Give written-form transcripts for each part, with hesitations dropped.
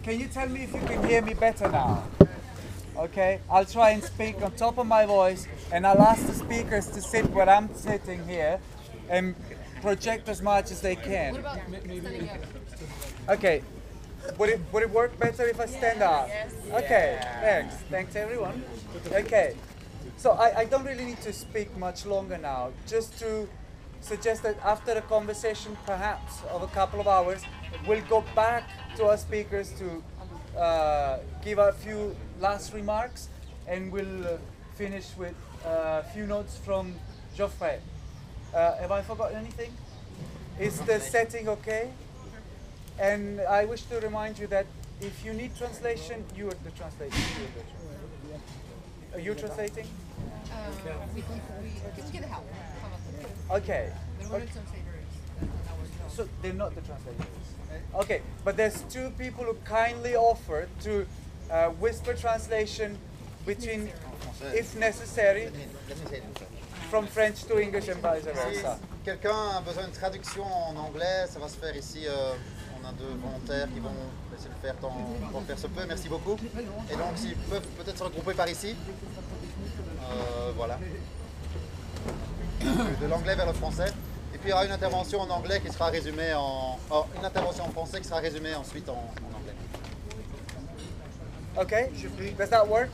can you tell me if you can hear me better now? Okay, I'll try and speak on top of my voice, and I'll ask the speakers to sit where I'm sitting here and project as much as they can. What about standing up? Okay, would it work better if I stand up? Yes. Okay, thanks. Thanks everyone. Okay, so I don't really need to speak much longer now, just to suggest that after the conversation perhaps of a couple of hours, we'll go back to our speakers to give a few last remarks, and we'll finish with a few notes from Geoffrey. Have I forgotten anything? Is the setting okay? And I wish to remind you that if you need translation, you are the translator. Are you translating? We can get help. How about that? Okay. There were translators. So they're not the translators. Okay, but there's two people who kindly offered to whisper translation between, if necessary, from French to English and vice Si versa. quelqu'un a besoin de traduction en anglais, ça va se faire ici. On a deux volontaires qui vont essayer de le faire tant faire se peut. Merci beaucoup. Et donc, s'ils peuvent peut-être se regrouper par ici. Voilà. De l'anglais vers le français. Et puis il y aura une intervention en anglais qui sera résumée en... une intervention en français qui sera résumée ensuite en anglais. Okay, does that work?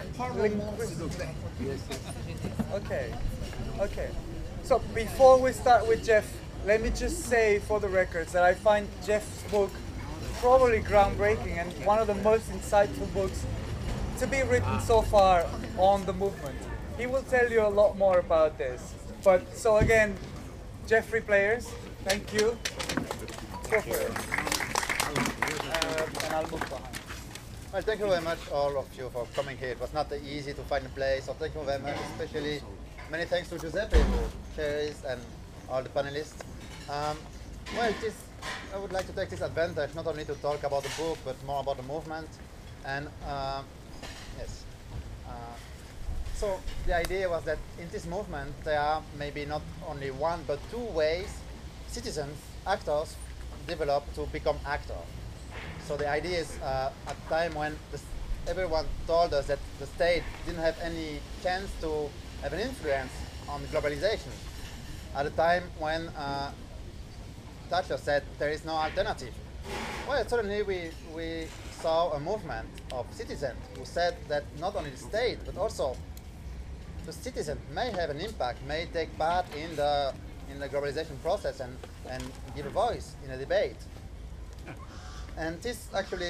Okay, okay. So before we start with Jeff, let me just say for the records that I find Jeff's book probably groundbreaking and one of the most insightful books to be written so far on the movement. He will tell you a lot more about this. But so again, Jeffrey Players, thank you. Go for it. And I'll move behind. Well, thank you very much, all of you, for coming here. It was not easy to find a place, so thank you very much, especially many thanks to Giuseppe, who chairs, and all the panelists. Well, I would like to take this advantage not only to talk about the book, but more about the movement. And yes. So the idea was that in this movement, there are maybe not only one, but two ways citizens, actors, develop to become actors. So the idea is at a time when everyone told us that the state didn't have any chance to have an influence on globalization. At a time when Thatcher said there is no alternative. Well, suddenly we saw a movement of citizens who said that not only the state, but also the citizen may have an impact, may take part in the globalization process and give a voice in a debate. And this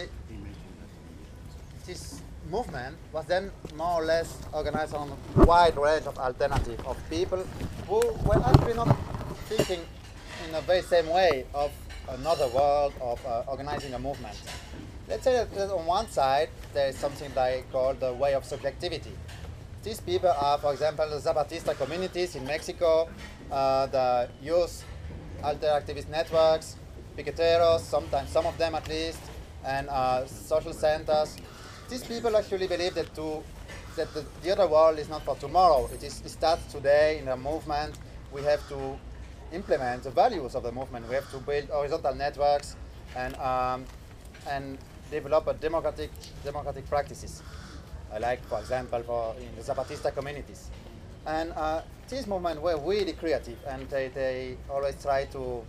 movement was then more or less organized on a wide range of alternatives of people who were actually not thinking in a very same way of another world, of organizing a movement. Let's say that on one side there is something they call the way of subjectivity. These people are, for example, the Zapatista communities in Mexico, the youth alter activist networks, piqueteros, sometimes some of them at least, and social centers. These people actually believe that the other world is not for tomorrow. It starts today in a movement. We have to implement the values of the movement. We have to build horizontal networks and develop a democratic practices. Like, for example, in the Zapatista communities. And these movements were really creative, and they always try to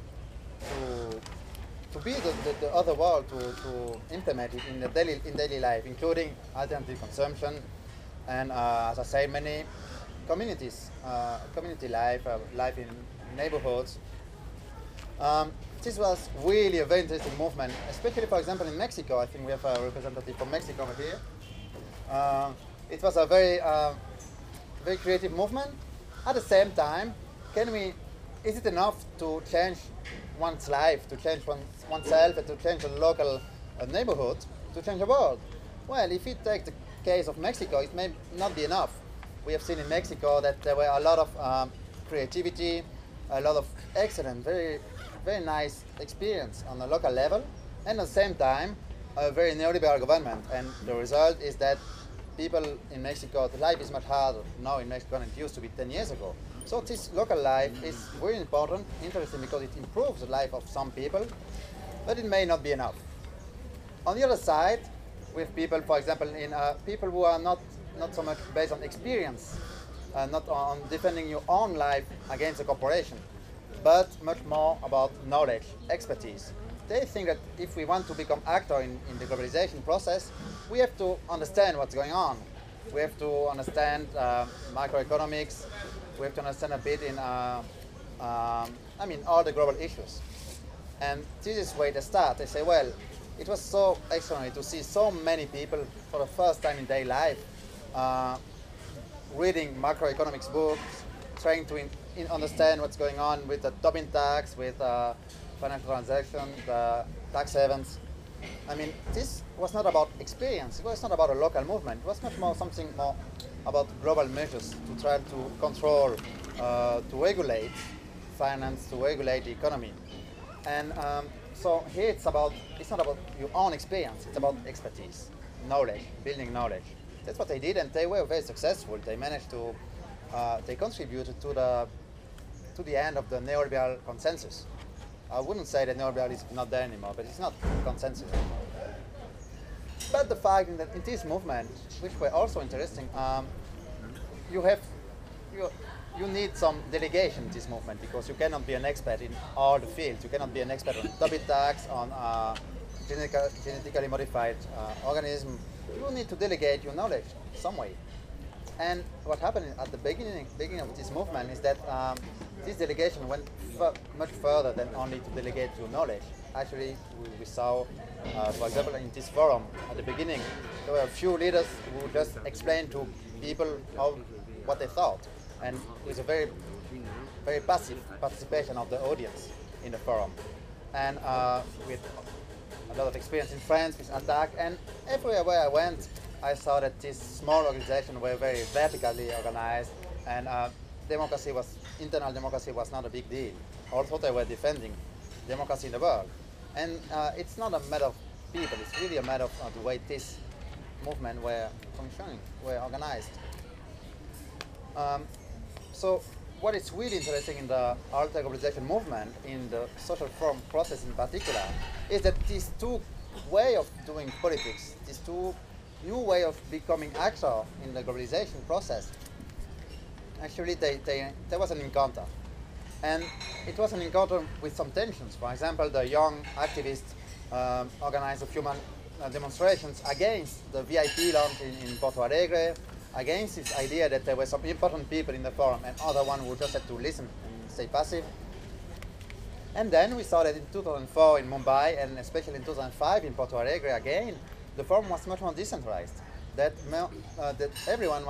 be the other world, to implement it in daily life, including alternative consumption, and as I say, many communities, community life, life in neighborhoods. This was really a very interesting movement, especially, for example, in Mexico. I think we have a representative from Mexico over here. It was a very creative movement. At the same time, is it enough to change one's life, to change oneself, and to change a local neighborhood, to change the world? Well, if you take the case of Mexico, it may not be enough. We have seen in Mexico that there were a lot of creativity, a lot of excellent, very, very nice experience on a local level, and at the same time, a very neoliberal government. And the result is that people in Mexico, the life is much harder now in Mexico than it used to be 10 years ago. So this local life is very important, interesting, because it improves the life of some people, but it may not be enough. On the other side, with people, for example, in people who are not so much based on experience, not on defending your own life against a corporation, but much more about knowledge, expertise. They think that if we want to become actor in the globalization process, we have to understand what's going on. We have to understand macroeconomics. We have to understand a bit in, all the global issues. And this is where they start. They say, well, it was so extraordinary to see so many people for the first time in their life reading macroeconomics books, trying to understand what's going on with the Tobin tax, with financial transactions, the tax havens. I mean, this was not about experience. It was not about a local movement. It was much more something more about global measures to try to control, to regulate finance, to regulate the economy. And so here it's not about your own experience. It's about expertise, knowledge, building knowledge. That's what they did, and they were very successful. They managed to, they contributed to the end of the neoliberal consensus. I wouldn't say that neoliberalism is not there anymore, but it's not consensus anymore. But the fact is that in this movement, which were also interesting, you need some delegation in this movement, because you cannot be an expert in all the fields. You cannot be an expert on Tobin tax, on genetically modified organism. You need to delegate your knowledge some way. And what happened at the beginning of this movement is that this delegation went much further than only to delegate your knowledge. Actually, we saw, for example, in this forum at the beginning, there were a few leaders who just explained to people what they thought, and with a very, very passive participation of the audience in the forum, and with a lot of experience in France with ATTAC, and everywhere where I went, I saw that this small organization were very vertically organized, and internal democracy was not a big deal. Although they were defending democracy in the world. And it's not a matter of people, it's really a matter of the way this movement were functioning, were organized. So what is really interesting in the anti-globalization movement, in the social reform process in particular, is that these two ways of doing politics, these two new way of becoming actor in the globalization process, actually there was an encounter. And it was an encounter with some tensions. For example, the young activists organized a few demonstrations against the VIP lounge in Porto Alegre, against this idea that there were some important people in the forum and other one who just had to listen and stay passive. And then we saw that in 2004 in Mumbai, and especially in 2005 in Porto Alegre again, the forum was much more decentralized. That everyone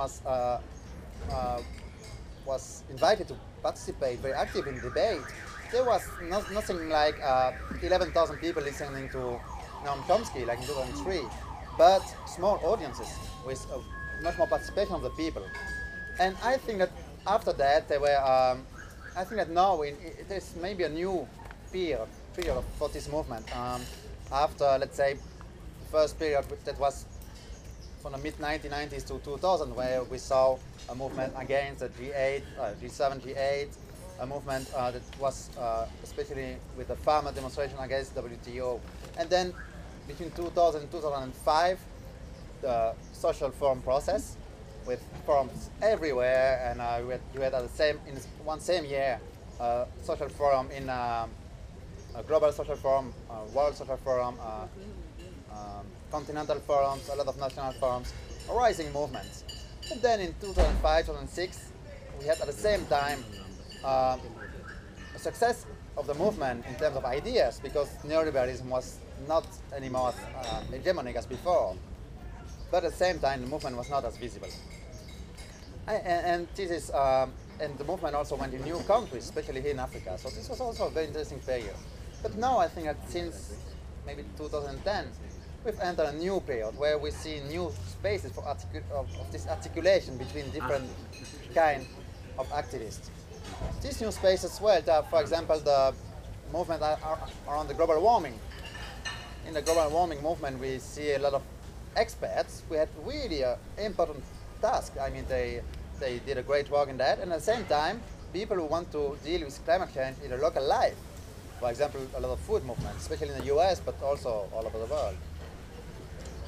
was invited to participate, very active in debate. There was nothing like 11,000 people listening to Noam Chomsky like in 2003, but small audiences with much more participation of the people. And I think that after that, there were, I think that now there's maybe a new period for this movement. After, let's say, the first period that was from the mid-1990s to 2000, where we saw a movement against the G8, G7, G8, a movement that was especially with the farmer demonstration against WTO. And then between 2000 and 2005, the social forum process with forums everywhere, and we had in one same year social forum in a global social forum, world social forum, continental forums, a lot of national forums, rising movements. And then in 2005, 2006, we had at the same time a success of the movement in terms of ideas, because neoliberalism was not anymore as hegemonic as before. But at the same time, the movement was not as visible. And this is, and the movement also went in new countries, especially here in Africa. So this was also a very interesting period. But now I think that since maybe 2010, we've entered a new period where we see new spaces for of this articulation between different kinds of activists. These new spaces, well, for example, the movement around the global warming. In the global warming movement, we see a lot of experts who had really an important task. I mean, they did a great work in that, and at the same time, people who want to deal with climate change in their local life. For example, a lot of food movements, especially in the US, but also all over the world.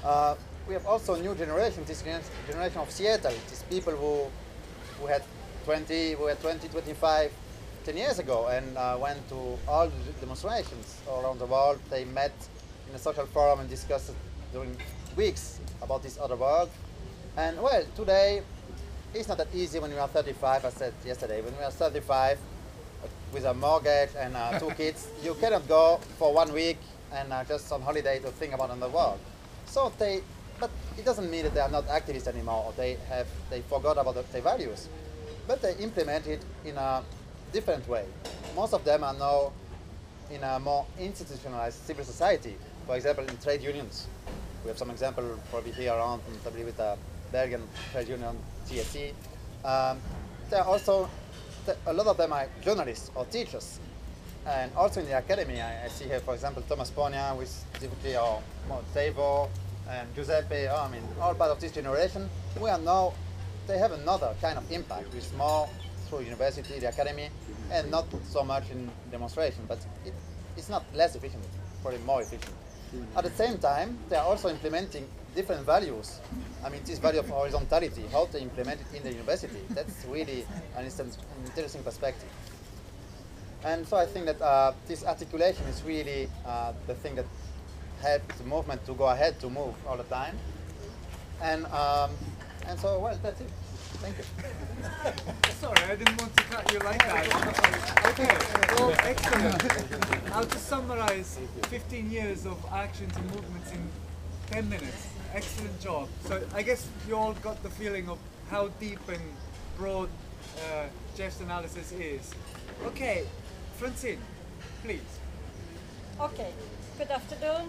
We have also new generation, this generation of Seattle, these people who had 25, 10 years ago and went to all the demonstrations all around the world. They met in a social forum and discussed during weeks about this other world. And well, today it's not that easy when you are 35, I said yesterday. When we are 35 with a mortgage and 2 kids, you cannot go for 1 week and just on holiday to think about another world. So but it doesn't mean that they are not activists anymore or they forgot about their values. But they implement it in a different way. Most of them are now in a more institutionalized civil society. For example, in trade unions. We have some example probably here around, probably with the Belgian trade union, CSC. There are also, a lot of them are journalists or teachers. And also in the academy, I see here, for example, Thomas Pogna, with typically, or Tevo, and Giuseppe, I mean, all part of this generation. We are now, they have another kind of impact, with more through university, the academy, and not so much in demonstration, but it's not less efficient, probably more efficient. At the same time, they are also implementing different values. I mean, this value of horizontality, how to implement it in the university, that's really an interesting perspective. And so I think that this articulation is really the thing that helps the movement to go ahead, to move all the time. And so, well, that's it. Thank you. Sorry, I didn't want to cut you like that. Okay, well, excellent. I'll just summarize 15 years of actions and movements in 10 minutes. Excellent job. So I guess you all got the feeling of how deep and broad Jeff's analysis is. Okay, Francine, please. Okay, good afternoon.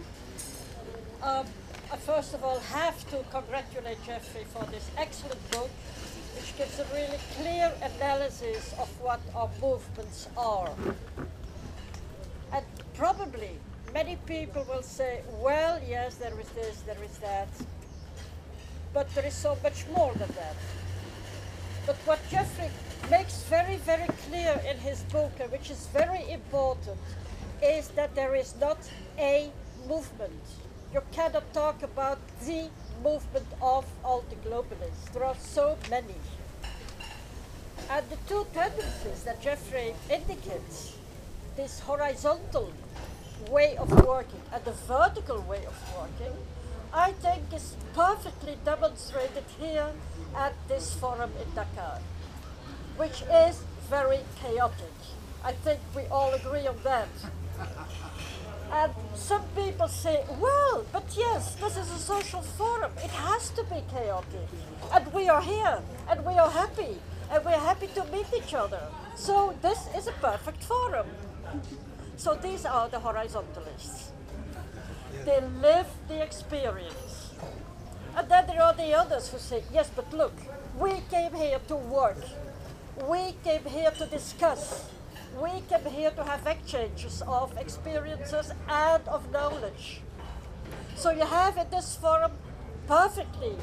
I first of all have to congratulate Jeffrey for this excellent book, which gives a really clear analysis of what our movements are. And probably many people will say, well, yes, there is this, there is that, but there is so much more than that. But what Jeffrey makes very, very clear in his book, and which is very important, is that there is not a movement. You cannot talk about the movement of all the globalists. There are so many. And the two tendencies that Jeffrey indicates, this horizontal way of working and the vertical way of working, I think is perfectly demonstrated here at this forum in Dakar, which is very chaotic. I think we all agree on that. And some people say, well, but yes, this is a social forum. It has to be chaotic. And we are here, and we are happy, and we're happy to meet each other. So this is a perfect forum. So these are the horizontalists. They live the experience. And then there are the others who say, yes, but look, we came here to work. We came here to discuss. We came here to have exchanges of experiences and of knowledge. So you have in this forum perfectly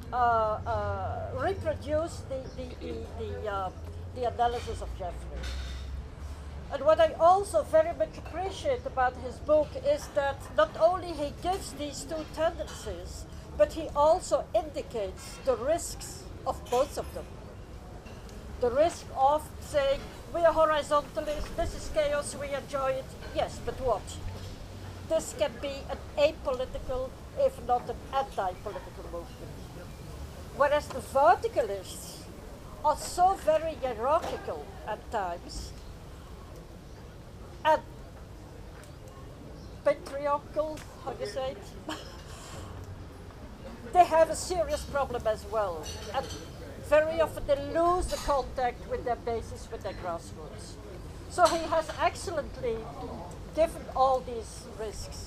reproduced the analysis of Jeffrey. And what I also very much appreciate about his book is that not only he gives these two tendencies, but he also indicates the risks of both of them. The risk of saying, we are horizontalists, this is chaos, we enjoy it. Yes, but what? This can be an apolitical, if not an anti-political movement. Whereas the verticalists are so very hierarchical at times, and patriarchal, how do you say it? They have a serious problem as well. And very often they lose the contact with their basis, with their grassroots. So he has excellently given all these risks.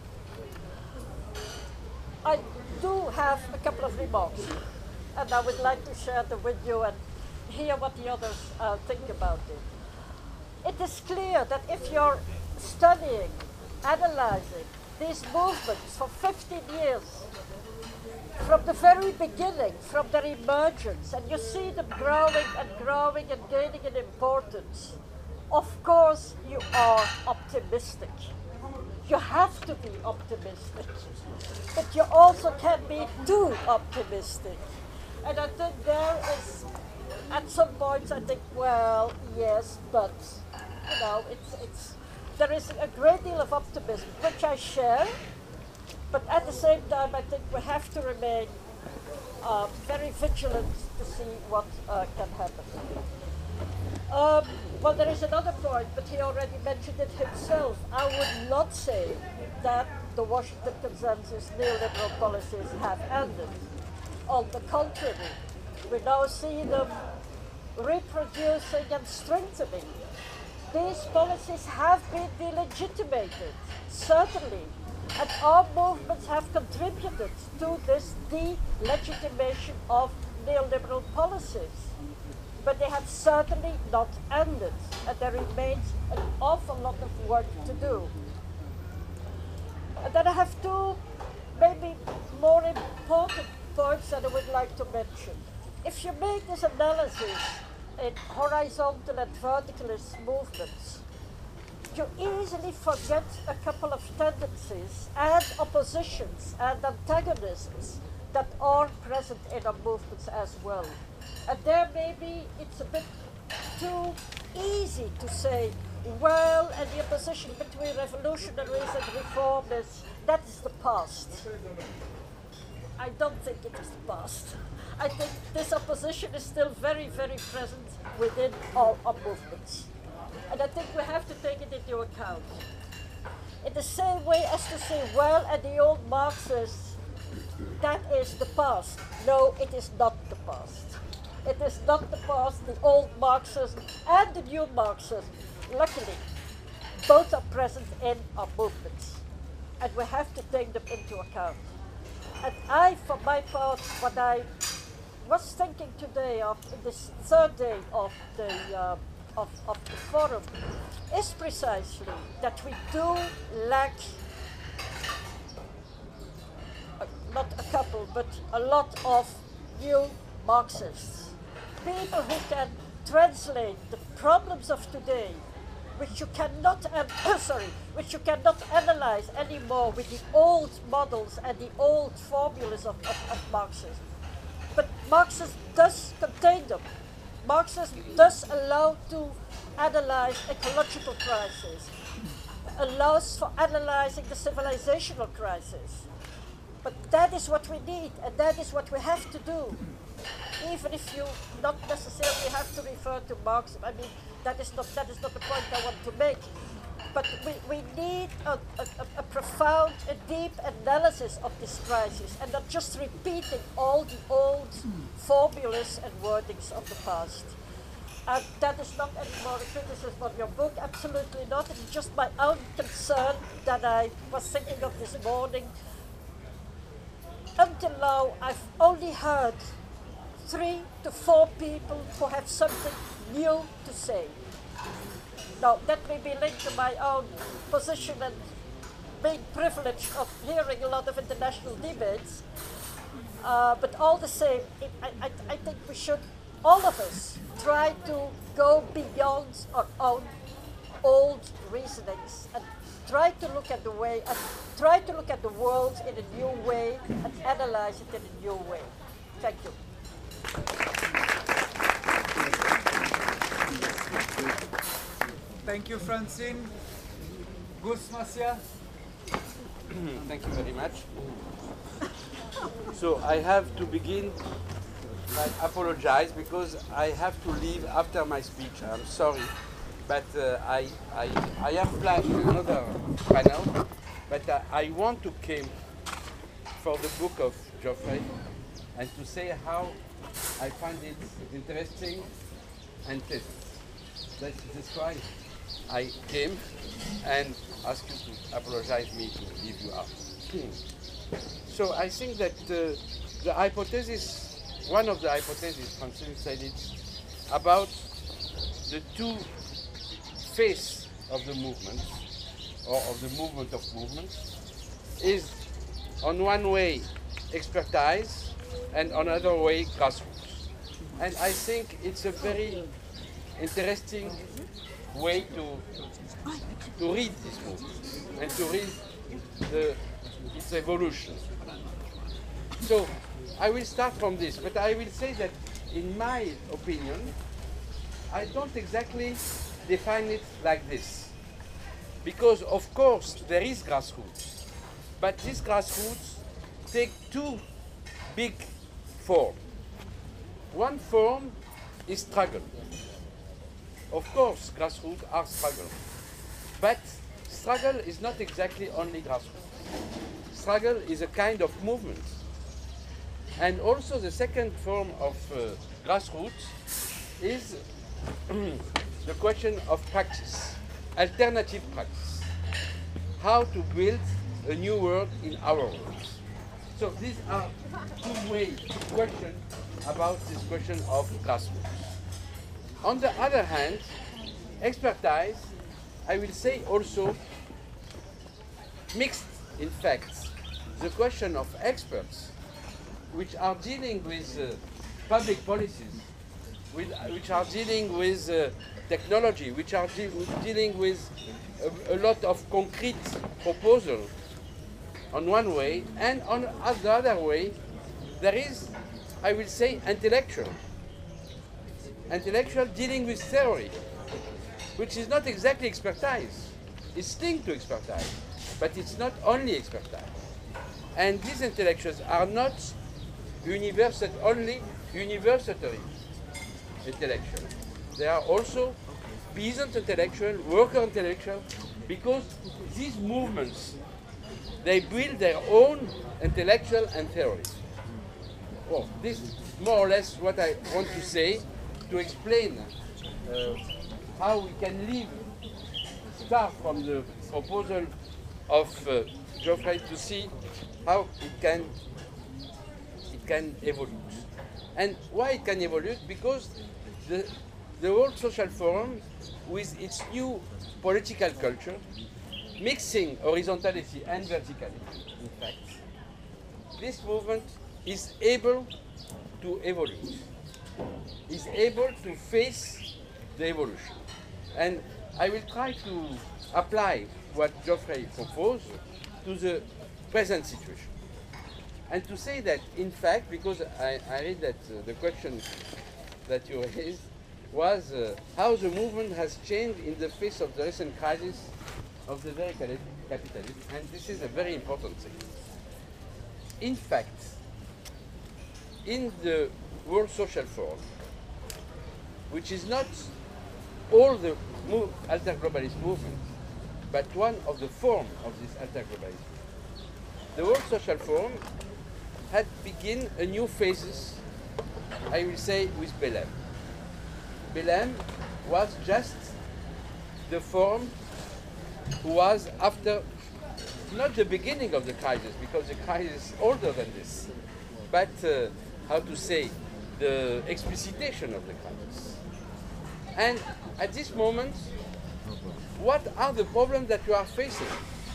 I do have a couple of remarks, and I would like to share them with you and hear what the others think about it. It is clear that if you're studying, analyzing these movements for 15 years, from the very beginning, from their emergence, and you see them growing and growing and gaining in importance, of course you are optimistic. You have to be optimistic, but you also can be too optimistic. And I think there is, at some points, I think, well, yes, but you know, there is a great deal of optimism which I share, but at the same time, I think we have to remain very vigilant to see what can happen. Well, there is another point, but he already mentioned it himself. I would not say that the Washington Consensus neoliberal policies have ended. On the contrary, we now see them reproducing and strengthening. These policies have been delegitimated, certainly, and our movements have contributed to this delegitimation of neoliberal policies. But they have certainly not ended, and there remains an awful lot of work to do. And then I have two maybe more important points that I would like to mention. If you make this analysis in horizontal and verticalist movements, you easily forget a couple of tendencies and oppositions and antagonisms that are present in our movements as well. And there maybe it's a bit too easy to say, well, and the opposition between revolutionaries and reformists, that is the past. I don't think it is the past. I think this opposition is still very, very present within all our movements. And I think we have to take it into account. In the same way as to say, well, and the old Marxists, that is the past. No, it is not the past. It is not the past, the old Marxism and the new Marxism. Luckily, both are present in our movements. And we have to take them into account. And I, for my part, what I was thinking today of this third day of the forum is precisely that we do lack not a couple, but a lot of new Marxists. People who can translate the problems of today, which you cannot, which you cannot analyze anymore with the old models and the old formulas of Marxism. But Marxism does contain them. Marxism does allow to analyze ecological crisis, allows for analyzing the civilizational crisis. But that is what we need, and that is what we have to do. Even if you not necessarily have to refer to Marx, I mean, that is not the point I want to make. But we need a profound, a deep analysis of this crisis, and not just repeating all the old formulas and wordings of the past. And that is not anymore a criticism of your book, absolutely not. It's just my own concern that I was thinking of this morning. Until now, I've only heard 3 to 4 people who have something new to say. Now, that may be linked to my own position and being privileged of hearing a lot of international debates, but all the same, I think we should, all of us, try to go beyond our own old reasonings and try to look at the way, and try to look at the world in a new way and analyze it in a new way. Thank you. Thank you, Francine. Gus Masia. Thank you very much. So I have to begin by apologize because I have to leave after my speech. I'm sorry, but I have planned another panel, but I want to come for the book of Geoffrey and to say how I find it interesting and pleasant. That's why I came and asked you to apologize me to leave you out. So I think that the hypothesis, one of the hypotheses, Francine said it, about the two faces of the movement, or of the movement of movements, is on one way expertise and on another way grassroots. And I think it's a very interesting way to read this movement and to read its evolution. So I will start from this, but I will say that in my opinion, I don't exactly define it like this. Because of course there is grassroots, but these grassroots take two big forms. One form is struggle. Of course, grassroots are struggle. But struggle is not exactly only grassroots. Struggle is a kind of movement. And also the second form of grassroots is the question of practice, alternative practice. How to build a new world in our world. So these are two ways to question about this question of grassroots. On the other hand, expertise, I will say also mixed in fact the question of experts which are dealing with public policies, which are dealing with technology, which are dealing with a lot of concrete proposals on one way, and on the other way there is, I will say, intellectual dealing with theory, which is not exactly expertise. It's linked to expertise, but it's not only expertise. And these intellectuals are not only universitary intellectuals. They are also peasant intellectual, worker intellectual, because these movements, they build their own intellectual and theories. Well, this is more or less what I want to say to explain how we can start from the proposal of Geoffrey to see how it can evolve. And why it can evolve? Because the World Social Forum, with its new political culture, mixing horizontality and verticality, in fact, this movement is able to evolve, is able to face the evolution. And I will try to apply what Geoffrey proposed to the present situation. And to say that, in fact, because I read that the question that you raised was how the movement has changed in the face of the recent crisis of the very capitalism, and this is a very important thing. In fact, in the World Social Forum, which is not all the alter-globalist movement, but one of the forms of this alter-globalism, the World Social Forum had begun a new phases, I will say, with Belém. Belém was just the forum who was after, not the beginning of the crisis, because the crisis is older than this, but how to say, the explicitation of the crisis. And at this moment, what are the problems that you are facing?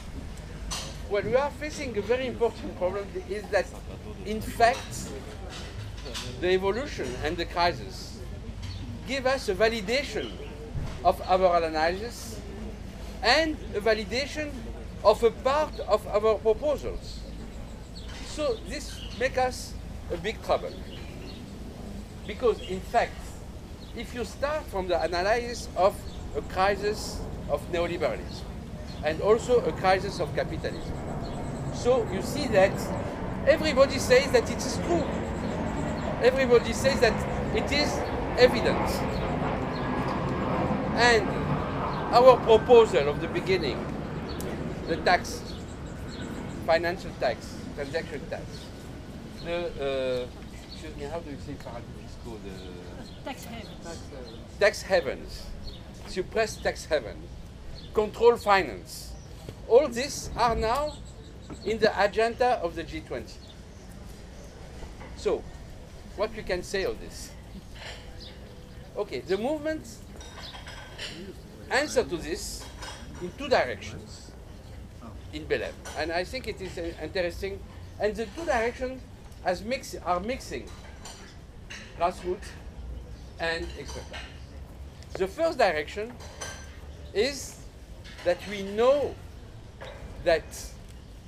Well, we are facing a very important problem, is that, in fact, the evolution and the crisis give us a validation of our analysis and a validation of a part of our proposals. So this makes us a big trouble. Because, in fact, if you start from the analysis of a crisis of neoliberalism and also a crisis of capitalism, so you see that everybody says that it is true. Everybody says that it is evident. And our proposal of the beginning, the tax, financial tax, transaction tax, the, excuse me, how do you say paradis fiscaux? Tax havens. Tax havens, suppress tax haven, control finance. All these are now in the agenda of the G20. So, what we can say of this? Okay, the movement answer to this in two directions in Belém, and I think it is interesting. And the two directions are mixing grassroots and expertise. The first direction is that we know that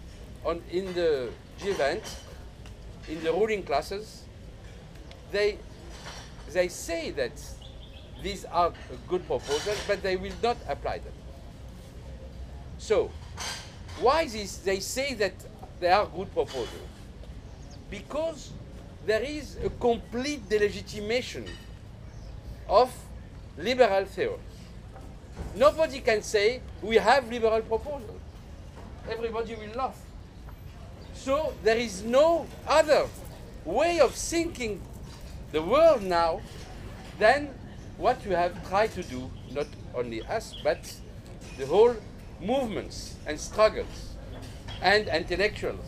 in the G20, in the ruling classes, they say that these are good proposals, but they will not apply them. So, why this? They say that they are good proposals? Because there is a complete delegitimation of liberal theory. Nobody can say we have liberal proposals. Everybody will laugh. So there is no other way of thinking the world now than what we have tried to do, not only us, but the whole movements and struggles and intellectuals.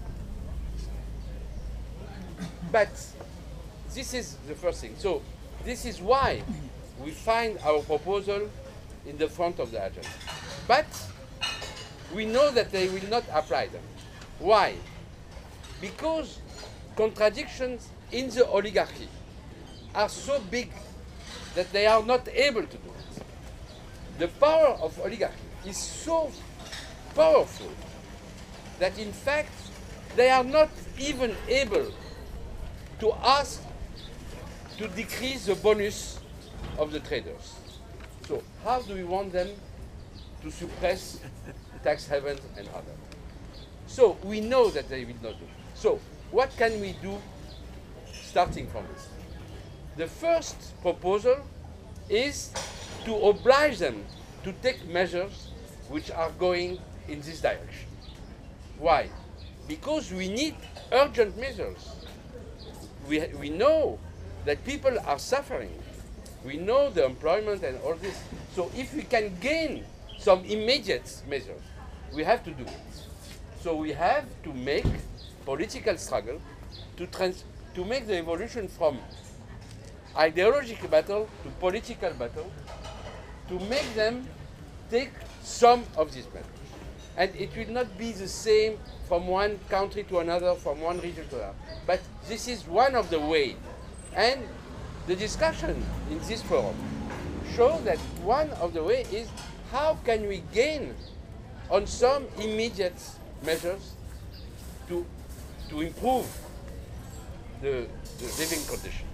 But this is the first thing. So this is why we find our proposal in the front of the agenda. But we know that they will not apply them. Why? Because contradictions in the oligarchy are so big that they are not able to do it. The power of oligarchy is so powerful that in fact they are not even able to ask to decrease the bonus of the traders. So how do we want them to suppress tax havens and others? So we know that they will not do. So what can we do starting from this? The first proposal is to oblige them to take measures which are going in this direction. Why? Because we need urgent measures. We know that people are suffering. We know the employment and all this. So if we can gain some immediate measures, we have to do it. So we have to make political struggle to make the evolution from ideological battle to political battle, to make them take some of these measures. And it will not be the same from one country to another, from one region to another. But this is one of the ways. And the discussion in this forum shows that one of the ways is how can we gain on some immediate measures to improve the living condition.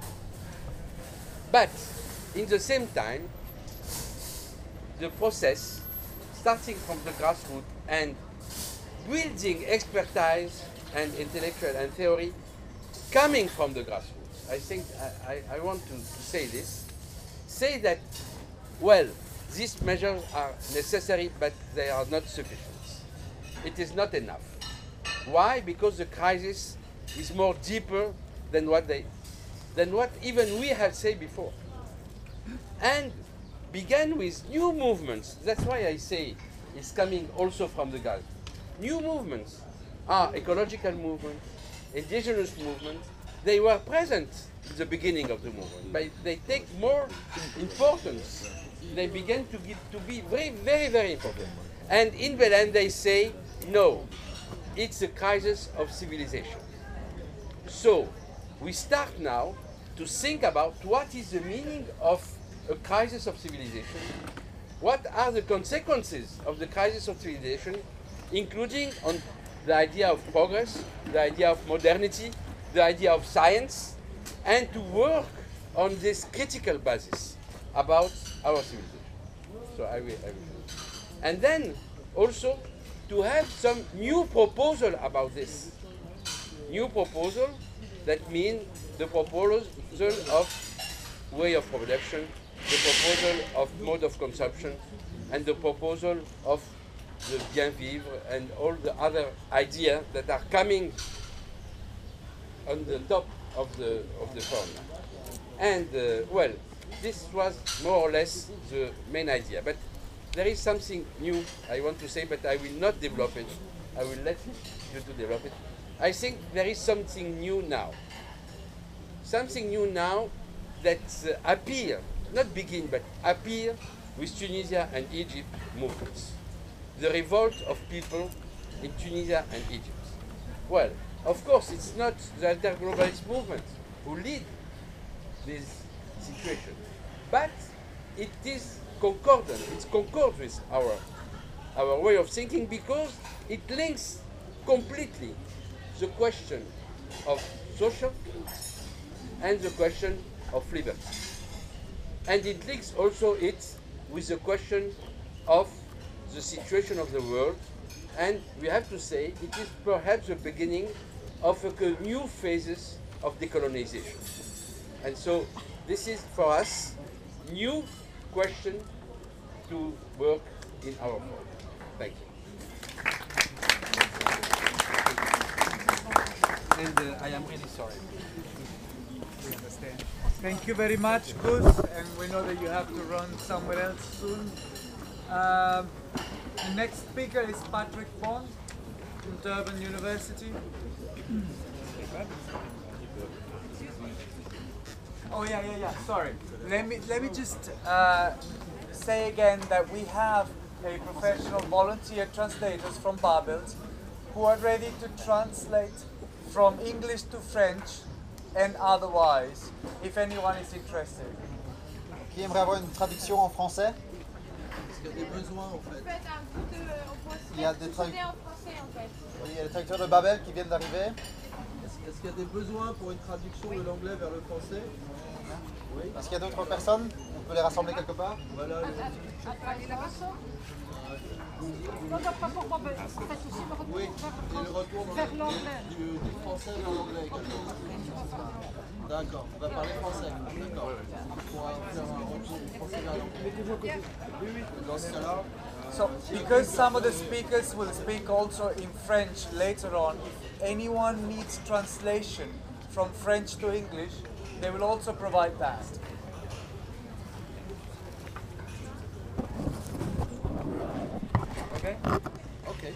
But in the same time, the process, starting from the grassroots and building expertise and intellectual and theory coming from the grassroots. I think I want to say this. Say that, well, these measures are necessary, but they are not sufficient. It is not enough. Why? Because the crisis is more deeper than what even we have said before. And began with new movements. That's why I say it's coming also from the grassroots. New movements are ecological movements, indigenous movements. They were present at the beginning of the movement, but they take more importance. They begin to be very, very, very important. And in Belen they say, no, it's a crisis of civilization. So we start now to think about what is the meaning of a crisis of civilization, what are the consequences of the crisis of civilization, including on the idea of progress, the idea of modernity, the idea of science, and to work on this critical basis about our civilization. So I will. And then also to have some new proposal about this. New proposal that means the proposal of way of production, the proposal of mode of consumption, and the proposal of the bien vivre and all the other ideas that are coming on the top of the forum. And well, this was more or less the main idea. But there is something new I want to say, but I will not develop it. I will let you to develop it. I think there is something new now. Something new now that appear, not begin, but appear with Tunisia and Egypt movements. The revolt of people in Tunisia and Egypt. Well, of course, it's not the inter-globalist movement who lead this situation, but it is concordant. It concords with our way of thinking because it links completely the question of social and the question of liberty. And it links also it with the question of the situation of the world, and we have to say it is perhaps the beginning of a new phases of decolonization. And so this is for us new question to work in our world. Thank you. And I am really sorry. We understand. Thank you very much, Gus, and we know that you have to run somewhere else soon. The next speaker is Patrick Bond from Durban University. Oh yeah. Sorry. Let me just say again that we have a professional volunteer translators from Babels who are ready to translate from English to French and otherwise, if anyone is interested. Qui aimerait avoir une traduction en français? Est-ce qu'il y a des besoins en fait? Faites un bout de en français. Il y a des trucs. En français en fait. Oui, il y a les traducteurs de Babel qui viennent d'arriver. Est-ce qu'il y a des besoins pour une traduction de l'anglais vers le français? Oui. Est-ce qu'il y a d'autres personnes? On peut les rassembler quelque part? Voilà. Non, pas pour moi, mais en fait aussi le retour Oui, et le retour vers l'anglais. du français vers l'anglais également. D'accord, on va parler français. D'accord. On pourra faire un retour du français vers l'anglais. Dans ce cas-là, So, because some of the speakers will speak also in French later on, if anyone needs translation from French to English, they will also provide that. Okay? ok.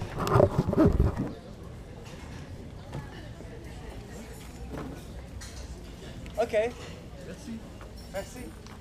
Okay. Merci.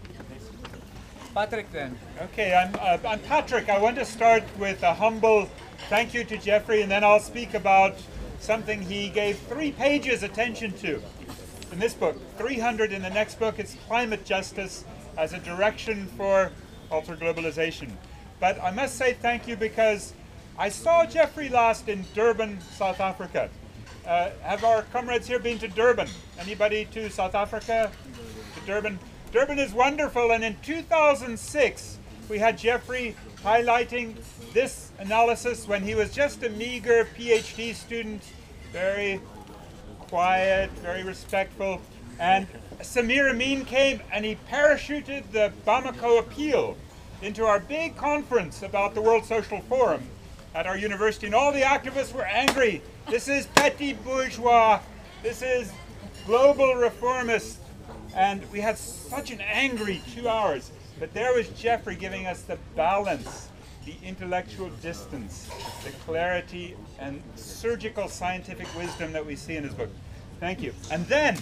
Patrick then. Okay, I'm Patrick. I want to start with a humble thank you to Jeffrey, and then I'll speak about something he gave 3 pages attention to in this book. 300 in the next book. It's climate justice as a direction for altered globalization. But I must say thank you because I saw Jeffrey last in Durban, South Africa. Have our comrades here been to Durban? Anybody to South Africa? To Durban? Durban is wonderful, and in 2006 we had Jeffrey highlighting this analysis when he was just a meager PhD student, very quiet, very respectful, and Samir Amin came and he parachuted the Bamako Appeal into our big conference about the World Social Forum at our university, and all the activists were angry. This is petty bourgeois, this is global reformist, and we had such an angry 2 hours. But there was Jeffrey giving us the balance, the intellectual distance, the clarity and surgical scientific wisdom that we see in his book. Thank you. And then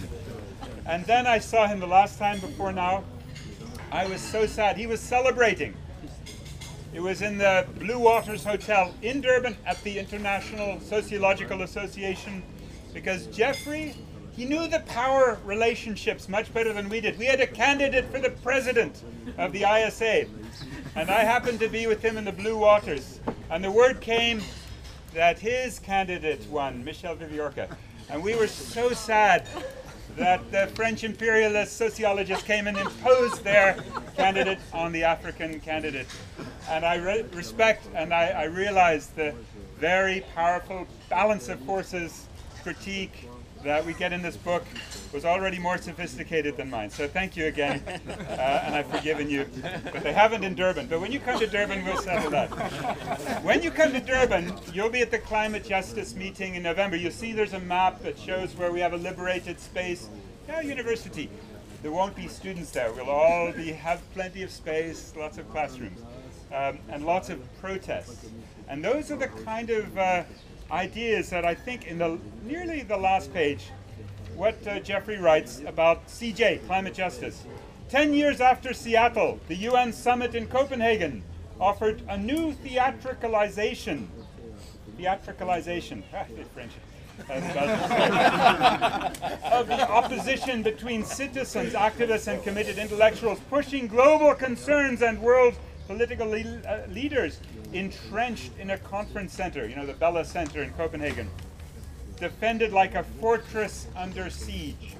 I saw him the last time before now. I was so sad. He was celebrating. It was in the Blue Waters Hotel in Durban at the International Sociological Association, because Jeffrey, he knew the power relationships much better than we did. We had a candidate for the president of the ISA, and I happened to be with him in the Blue Waters, and the word came that his candidate won, Michel Viviorca, and we were so sad that the French imperialist sociologists came and imposed their candidate on the African candidate. And I respect and I realize the very powerful balance of forces critique that we get in this book was already more sophisticated than mine. So thank you again, and I've forgiven you. But they haven't in Durban. But when you come to Durban, we'll settle that. When you come to Durban, you'll be at the Climate Justice meeting in November. You'll see there's a map that shows where we have a liberated space. Yeah, university. There won't be students there. We'll all have plenty of space, lots of classrooms, and lots of protests. And those are the kind of ideas that I think in nearly the last page, what Jeffrey writes about CJ, climate justice. 10 years after Seattle, the UN summit in Copenhagen offered a new theatricalization, French, of the opposition between citizens, activists, and committed intellectuals, pushing global concerns and world political leaders entrenched in a conference center, you know, the Bella Center in Copenhagen, defended like a fortress under siege.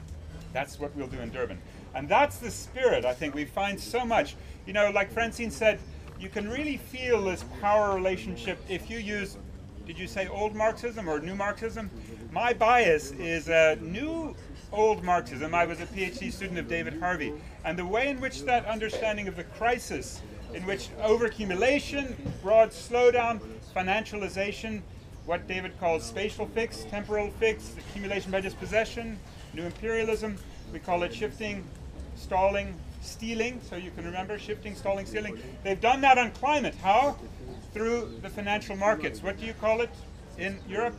That's what we'll do in Durban. And that's the spirit, I think, we find so much. You know, like Francine said, you can really feel this power relationship if you use, did you say old Marxism or new Marxism? My bias is new old Marxism. I was a PhD student of David Harvey. And the way in which that understanding of the crisis, in which overaccumulation, broad slowdown, financialization, what David calls spatial fix, temporal fix, accumulation by dispossession, new imperialism, we call it shifting, stalling, stealing, so you can remember shifting, stalling, stealing. They've done that on climate. How? Through the financial markets. What do you call it in Europe?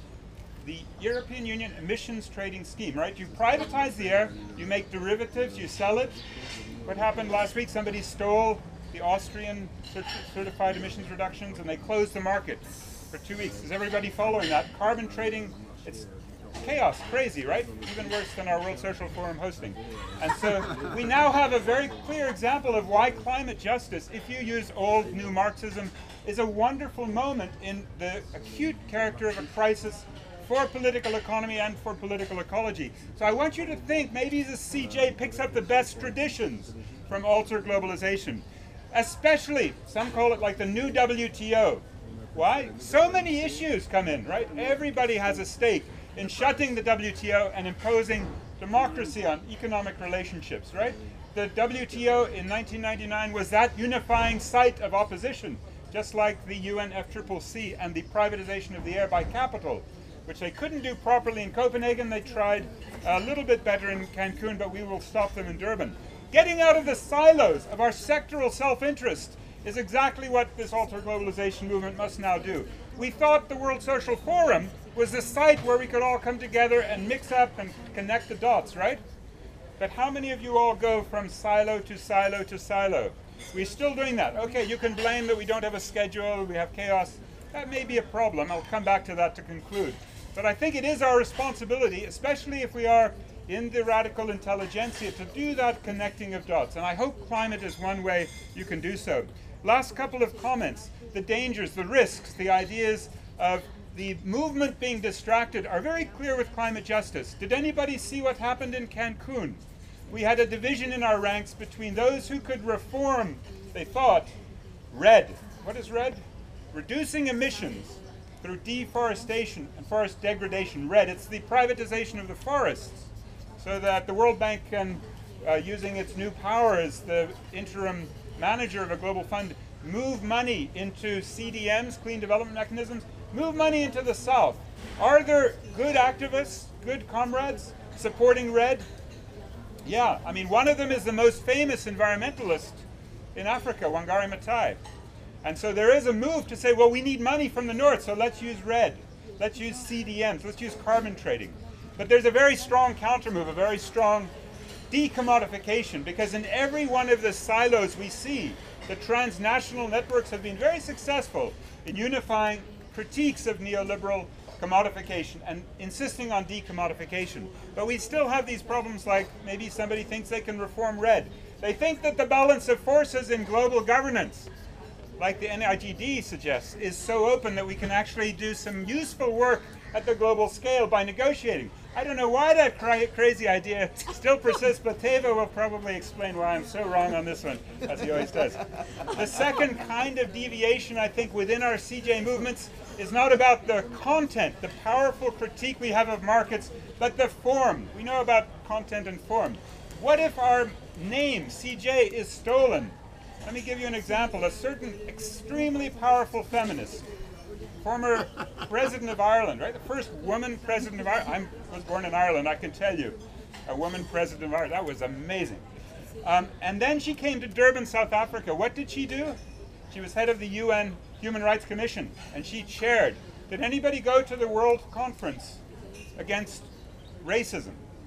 The European Union emissions trading scheme, right? You privatize the air, you make derivatives, you sell it. What happened last week? Somebody stole the Austrian certified emissions reductions and they closed the market for 2 weeks. Is everybody following that? Carbon trading, it's chaos, crazy, right? Even worse than our World Social Forum hosting. And so we now have a very clear example of why climate justice, if you use old new Marxism, is a wonderful moment in the acute character of a crisis for political economy and for political ecology. So I want you to think maybe the CJ picks up the best traditions from alter globalization. Especially, some call it like the new WTO. Why? So many issues come in, right? Everybody has a stake in shutting the WTO and imposing democracy on economic relationships, right? The WTO in 1999 was that unifying site of opposition, just like the UNFCCC and the privatization of the air by capital, which they couldn't do properly in Copenhagen. They tried a little bit better in Cancun, but we will stop them in Durban. Getting out of the silos of our sectoral self-interest is exactly what this alter globalization movement must now do. We thought the World Social Forum was the site where we could all come together and mix up and connect the dots, right? But how many of you all go from silo to silo to silo? We're still doing that. Okay, you can blame that we don't have a schedule, we have chaos. That may be a problem. I'll come back to that to conclude. But I think it is our responsibility, especially if we are in the radical intelligentsia, to do that connecting of dots. And I hope climate is one way you can do so. Last couple of comments. The dangers, the risks, the ideas of the movement being distracted are very clear with climate justice. Did anybody see what happened in Cancun? We had a division in our ranks between those who could reform, they thought, REDD. What is REDD? Reducing emissions through deforestation and forest degradation. REDD, it's the privatization of the forests, so that the World Bank can, using its new power as the interim manager of a global fund, move money into CDMs, clean development mechanisms, move money into the South. Are there good activists, good comrades supporting REDD? Yeah, I mean, one of them is the most famous environmentalist in Africa, Wangari Maathai. And so there is a move to say, well, we need money from the North, so let's use REDD, let's use CDMs, let's use carbon trading. But there's a very strong counter-move, a very strong decommodification, because in every one of the silos we see, the transnational networks have been very successful in unifying critiques of neoliberal commodification and insisting on decommodification. But we still have these problems, like maybe somebody thinks they can reform REDD. They think that the balance of forces in global governance, like the NIGD suggests, is so open that we can actually do some useful work at the global scale by negotiating. I don't know why that crazy idea still persists, but Teva will probably explain why I'm so wrong on this one, as he always does. The second kind of deviation, I think, within our CJ movements is not about the content, the powerful critique we have of markets, but the form. We know about content and form. What if our name, CJ, is stolen? Let me give you an example. A certain extremely powerful feminist, former president of Ireland, right? The first woman president of Ireland. I was born in Ireland, I can tell you. A woman president of Ireland. That was amazing. And then she came to Durban, South Africa. What did she do? She was head of the UN Human Rights Commission, and she chaired. Did anybody go to the World Conference Against Racism?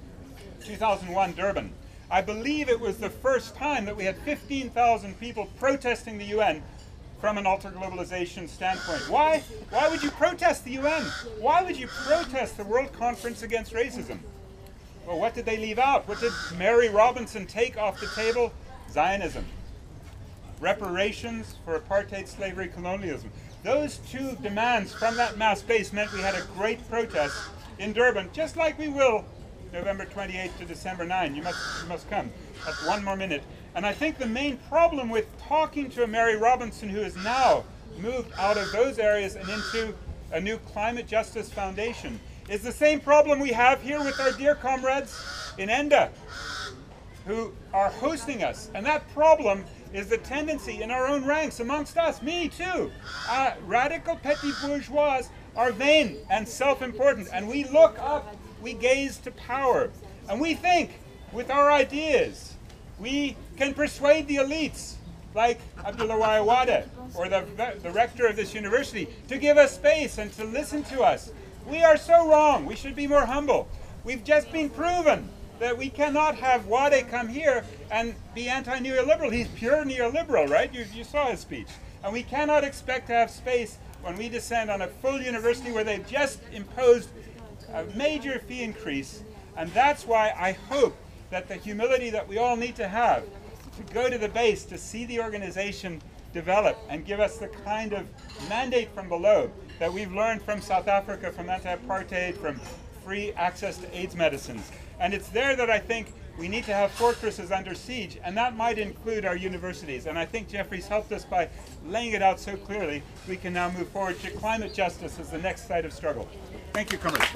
2001, Durban. I believe it was the first time that we had 15,000 people protesting the UN from an alter globalization standpoint. Why? Why would you protest the UN? Why would you protest the World Conference Against Racism? Well, what did they leave out? What did Mary Robinson take off the table? Zionism. reparations for apartheid, slavery, colonialism. Those two demands from that mass base meant we had a great protest in Durban, just like we will November 28th to December 9. You must come. That's one more minute. And I think the main problem with talking to a Mary Robinson who has now moved out of those areas and into a new climate justice foundation is the same problem we have here with our dear comrades in ENDA who are hosting us. And that problem is the tendency in our own ranks amongst us, me too. Radical petty bourgeois are vain and self-important, and we look up, we gaze to power, and we think with our ideas we can persuade the elites like Abdoulaye Wade or the rector of this university to give us space and to listen to us. We are so wrong. We should be more humble. We've just been proven that we cannot have Wade come here and be anti-neoliberal. He's pure neoliberal, right? You saw his speech. And we cannot expect to have space when we descend on a full university where they've just imposed a major fee increase. And that's why I hope that the humility that we all need to have to go to the base, to see the organization develop and give us the kind of mandate from below that we've learned from South Africa, from anti-apartheid, from free access to AIDS medicines. And it's there that I think we need to have fortresses under siege, and that might include our universities. And I think Jeffrey's helped us by laying it out so clearly. We can now move forward to climate justice as the next site of struggle. Thank you, comrades.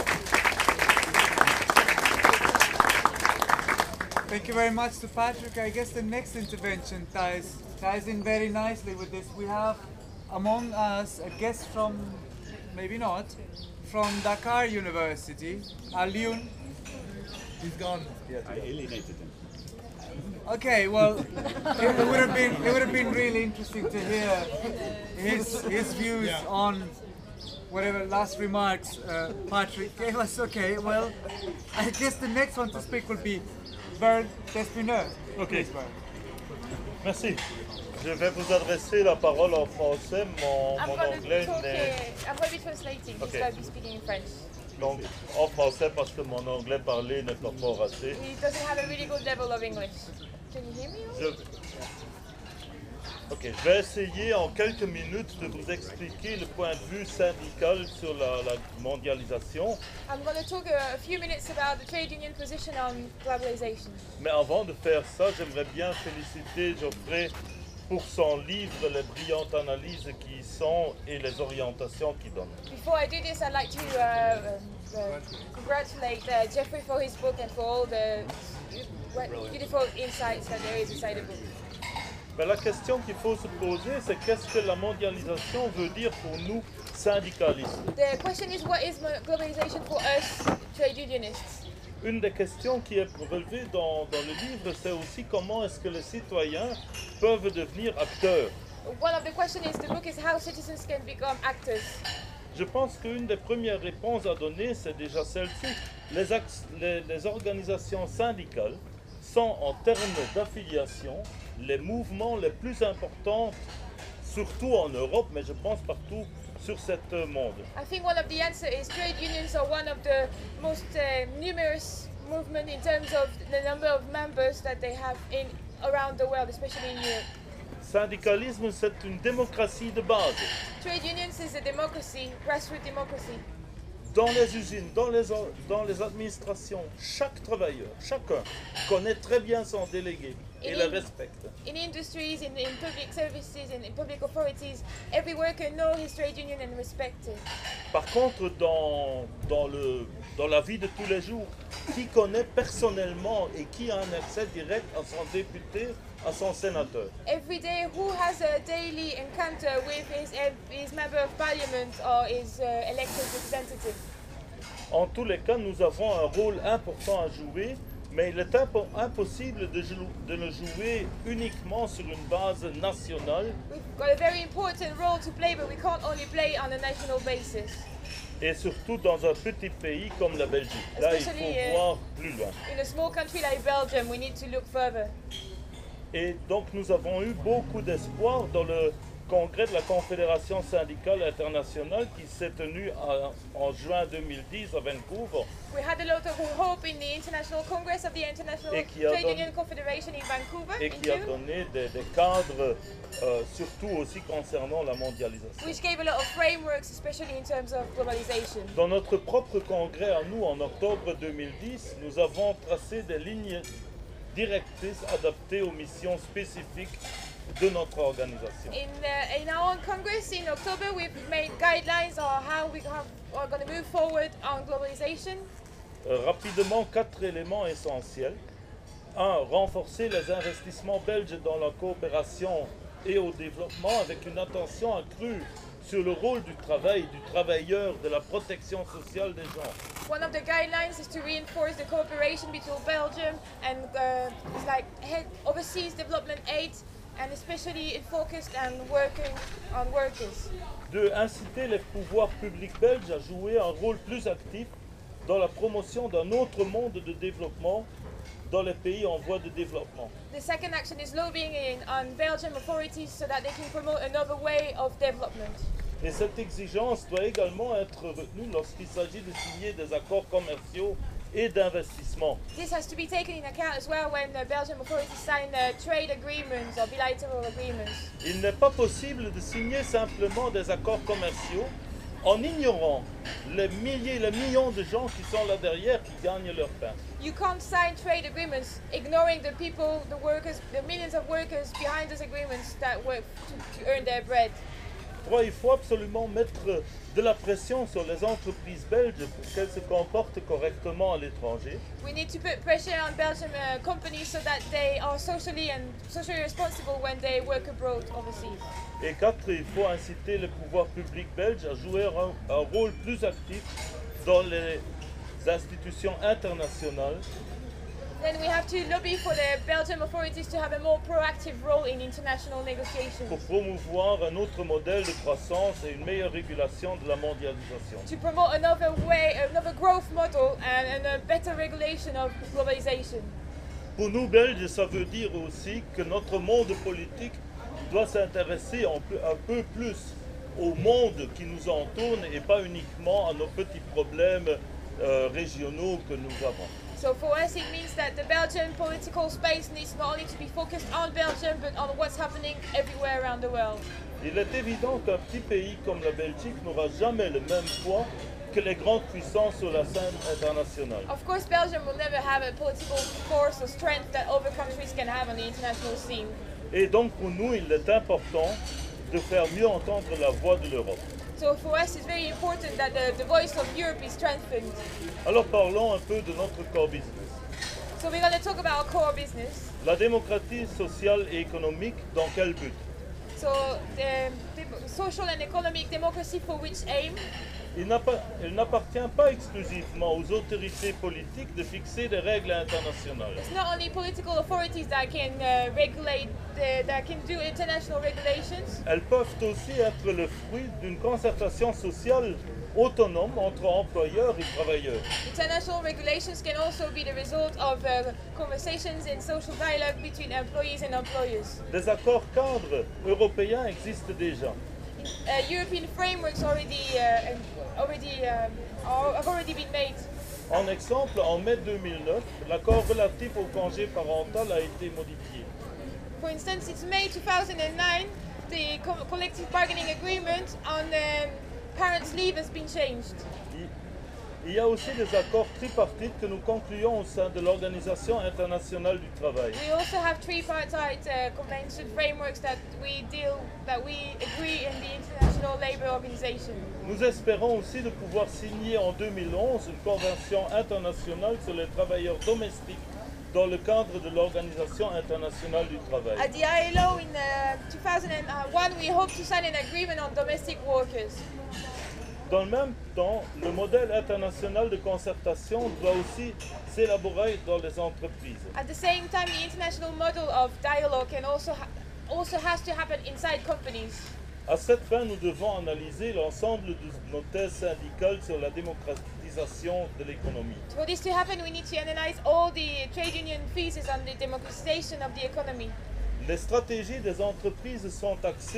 Thank you very much to Patrick. I guess the next intervention ties in very nicely with this. We have among us a guest from, maybe not, from Dakar University, Alioune. He's gone. I alienated him. Okay, well, it would have been really interesting to hear his views on whatever last remarks Patrick gave us. Okay, well, I guess the next one to speak will be Bernd Despineux. Okay. Please, Bernd. Merci. Je vais vous adresser la parole en français. Mon anglais n'est... I'm going to be translating because Okay. I'll be speaking in French. Donc, en français parce que mon anglais parlé n'est pas fort assez. He doesn't have a really good level of English. Can you hear me? Je vais essayer en quelques minutes de vous expliquer le point de vue syndical sur la mondialisation. I'm going to talk a few minutes about the trade union position on globalization. Mais avant de faire ça, j'aimerais bien féliciter Geoffrey pour son livre, les brillantes analyses qui y sont et les orientations qu'il donne. Before I do this, I'd like to congratulate Jeffrey for his book and for all the beautiful insights that there is inside the book. Mais la question qu'il faut se poser, c'est qu'est-ce que la mondialisation veut dire pour nous, syndicalistes? The question is, what is globalization for us trade unionists? Une des questions qui est relevée dans le livre, c'est aussi comment est-ce que les citoyens peuvent devenir acteurs. One of the questions in the book is how citizens can become actors. Je pense qu'une des premières réponses à donner, c'est déjà celle-ci. Les organisations syndicales sont, en termes d'affiliation, les mouvements les plus importants, surtout en Europe, mais je pense partout sur ce monde. I think one of the answers is trade unions are one of the most numerous movements in terms of the number of members that they have around the world, especially in Europe. Syndicalisme, c'est une démocratie de base. Trade unions is a democracy, grassroots democracy. Dans les usines, dans les administrations, chaque travailleur, chacun connaît très bien son délégué et le respecte. In industries, in public services, in public authorities, every worker knows his trade union and respects it. Par contre, dans la vie de tous les jours, qui connaît personnellement et qui a un accès direct à son député, à son sénateur? Every day, who has a daily encounter with his member of parliament or his elected representative? En tous les cas, nous avons un rôle important à jouer, mais il est impossible de le jouer uniquement sur une base nationale. We've got a very important role to play, but we can't only play on a national basis. Et surtout dans un petit pays comme la Belgique. Là, il faut voir plus loin. In a small country like Belgium, we need to look further. Et donc nous avons eu beaucoup d'espoir dans le congrès de la Confédération syndicale internationale qui s'est tenu en juin 2010 à Vancouver We had a lot of hope in the International Congress of the International Et qui a Trade donné- Union Confederation in Vancouver et in qui a June, donné des cadres, surtout aussi concernant la mondialisation. which gave a lot of frameworks, especially in terms of globalization. Dans notre propre congrès à nous, en octobre 2010, nous avons tracé des lignes directrices adaptées aux missions spécifiques de notre organisation. In our own Congress in October, we've made guidelines on how we are going to move forward on globalization. Rapidement, 4 éléments essentiels. 1. Renforcer les investissements belges dans la coopération et au développement avec une attention accrue sur le rôle du travail, du travailleur, de la protection sociale des gens. One of the guidelines is to reinforce the cooperation between Belgium and overseas development aid, and especially focused on working on workers. 2. Inciter les pouvoirs publics belges à jouer un rôle plus actif dans la promotion d'un autre monde de développement dans les pays en voie de développement. The second action is lobbying on Belgian authorities so that they can promote another way of development. Et cette exigence doit également être retenue lorsqu'il s'agit de signer des accords commerciaux et d'investissement. This has to be taken into account as well when the Belgian authorities sign trade agreements or bilateral agreements. Il n'est pas possible de signer simplement des accords commerciaux en ignorant les milliers, les millions de gens qui sont là derrière qui gagnent leur pain. You can't sign trade agreements ignoring the people, the workers, the millions of workers behind those agreements that work to earn their bread. 3. Il faut absolument mettre de la pression sur les entreprises belges pour qu'elles se comportent correctement à l'étranger. We need to put pressure on Belgian companies so that they are socially responsible when they work abroad overseas. Et 4. Il faut inciter le pouvoir public belge à jouer un rôle plus actif dans les institutions internationales Then we have to lobby for the Belgian authorities to have a more proactive role in international pour negotiations, promouvoir un autre modèle de croissance et une meilleure régulation de la mondialisation. to promote another growth model and a better regulation of globalization. Pour nous, Belges, ça veut dire aussi que notre monde politique doit s'intéresser un peu plus au monde qui nous entoure et pas uniquement à nos petits problèmes régionaux que nous avons. So for us, it means that the Belgian political space needs not only to be focused on Belgium, but on what's happening everywhere around the world. Il est évident qu'un petit pays comme la Belgique n'aura jamais le même poids que les grandes puissances sur la scène internationale. Of course, Belgium will never have a political force or strength that other countries can have on the international scene. Et donc pour nous, il est important de faire mieux entendre la voix de l'Europe. So for us, it's very important that the voice of Europe is strengthened. Alors parlons un peu de notre core business. So we're going to talk about our core business. La démocratie sociale et économique, dans quel but? So the social and economic democracy, for which aim? Il n'appartient pas exclusivement aux autorités politiques de fixer des règles internationales. It's not only political authorities that can that can do international regulations. Elles peuvent aussi être le fruit d'une concertation sociale autonome entre employeurs et travailleurs. International regulations can also be the result of conversations and social dialogue between employees and employers. Des accords cadres européens existent déjà. European frameworks have already been made. En exemple, en mai 2009, l'accord relatif au congé parental a été modifié. For instance, it's May 2009, the collective bargaining agreement on parents' leave has been changed. Il y a aussi des accords tripartites que nous concluons au sein de l'Organisation internationale du travail. We also have tripartite convention frameworks that we agree in the International Labour Organization. Nous espérons aussi de pouvoir signer en 2011 une convention internationale sur les travailleurs domestiques dans le cadre de l'Organisation internationale du travail. At the ILO in 2001, we hope to sign an agreement on domestic workers. Dans le même temps, le modèle international de concertation doit aussi s'élaborer dans les entreprises. At the same time, the international model of dialogue can also has to happen inside companies. À cette fin, nous devons analyser l'ensemble de nos thèses syndicales sur la démocratisation de l'économie. For this to happen, we need to analyze all the trade union theses on the democratization of the economy. Les stratégies des entreprises sont axées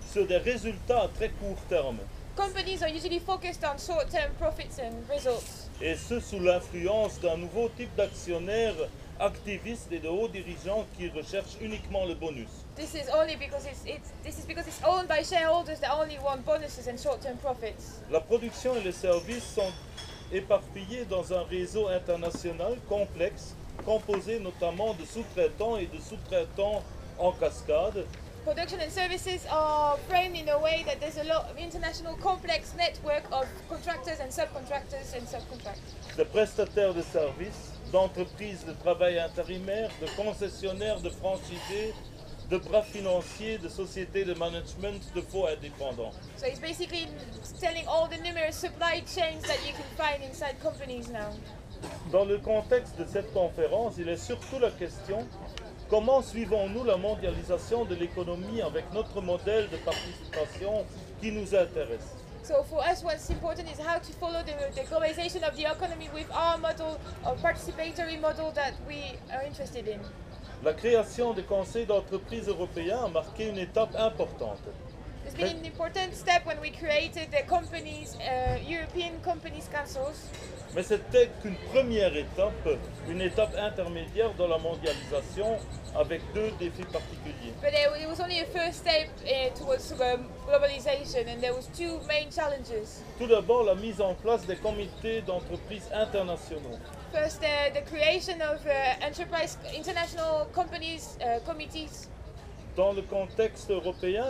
sur des résultats à très court terme, Companies are usually focused on short-term profits and results. et ce sous l'influence d'un nouveau type d'actionnaires activistes et de hauts dirigeants qui recherchent uniquement le bonus. This is only because it's owned by shareholders that only want bonuses and short-term profits. La production et les services sont éparpillés dans un réseau international complexe, composé notamment de sous-traitants et de sous-traitants en cascade, Production and services are framed in a way that there's a lot of international complex network of contractors and subcontractors and subcontractors. de prestataires de services, d'entreprises de travail intérimaires, de concessionnaires, de franchisés, de bras financiers, de sociétés de management, de faux indépendants. So it's basically telling all the numerous supply chains that you can find inside companies now. Dans le contexte de cette conférence, il est surtout la question: comment suivons-nous la mondialisation de l'économie avec notre modèle de participation qui nous intéresse? So for us, what's important is how to follow the globalization of the economy with our model, our participatory model that we are interested in. La création des conseils d'entreprise européens a marqué une étape importante. It's been an important step when we created the companies, European Companies Councils. Mais c'était qu'une première étape, une étape intermédiaire dans la mondialisation avec deux défis particuliers. But it was only a first step towards globalization, and there was two main challenges. Tout d'abord, la mise en place des comités d'entreprise internationaux. First, the creation of international companies committees. Dans le contexte européen,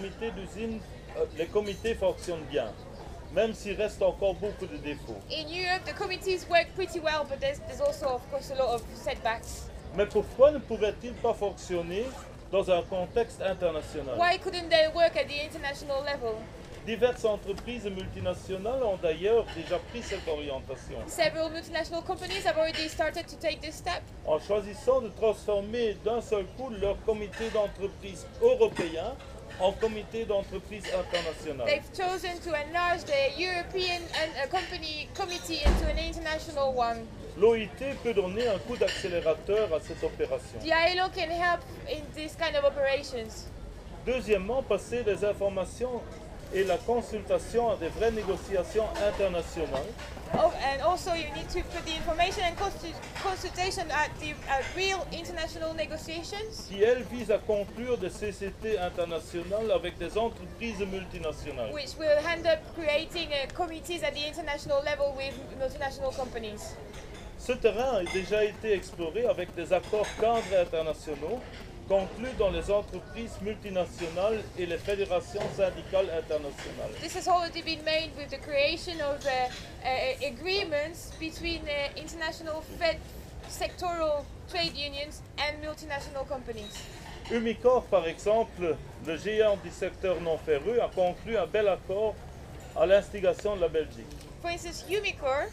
les comités fonctionnent bien, même s'il reste encore beaucoup de défauts. In Europe, the committees work pretty well, but there's also, of course, a lot of setbacks. Mais pourquoi ne pourraient-ils pas fonctionner dans un contexte international? Why couldn't they work at the international level? Diverses entreprises multinationales ont d'ailleurs déjà pris cette orientation, Several multinational companies have already started to take this step. en choisissant de transformer d'un seul coup leur comité d'entreprise européen en comité d'entreprise international. They've chosen to enlarge the European committee into an international one. L'OIT peut donner un coup d'accélérateur à cette opération. The ILO can help in this kind of operations. Deuxièmement, passer les informations et la consultation à des vraies négociations internationales Oh, and also you need to put the information and consultation at real international negotiations, qui, elles, visent à conclure des CCT internationales avec des entreprises multinationales. which will end up creating committees at the international level with multinational companies. Ce terrain a déjà été exploré avec des accords cadres internationaux conclus dans les entreprises multinationales et les fédérations syndicales internationales. This has already been made with the creation of agreements between international sectoral trade unions and multinational companies. Umicore, par exemple, le géant du secteur non ferreux, a conclu un bel accord à l'instigation de la Belgique. For instance, Umicore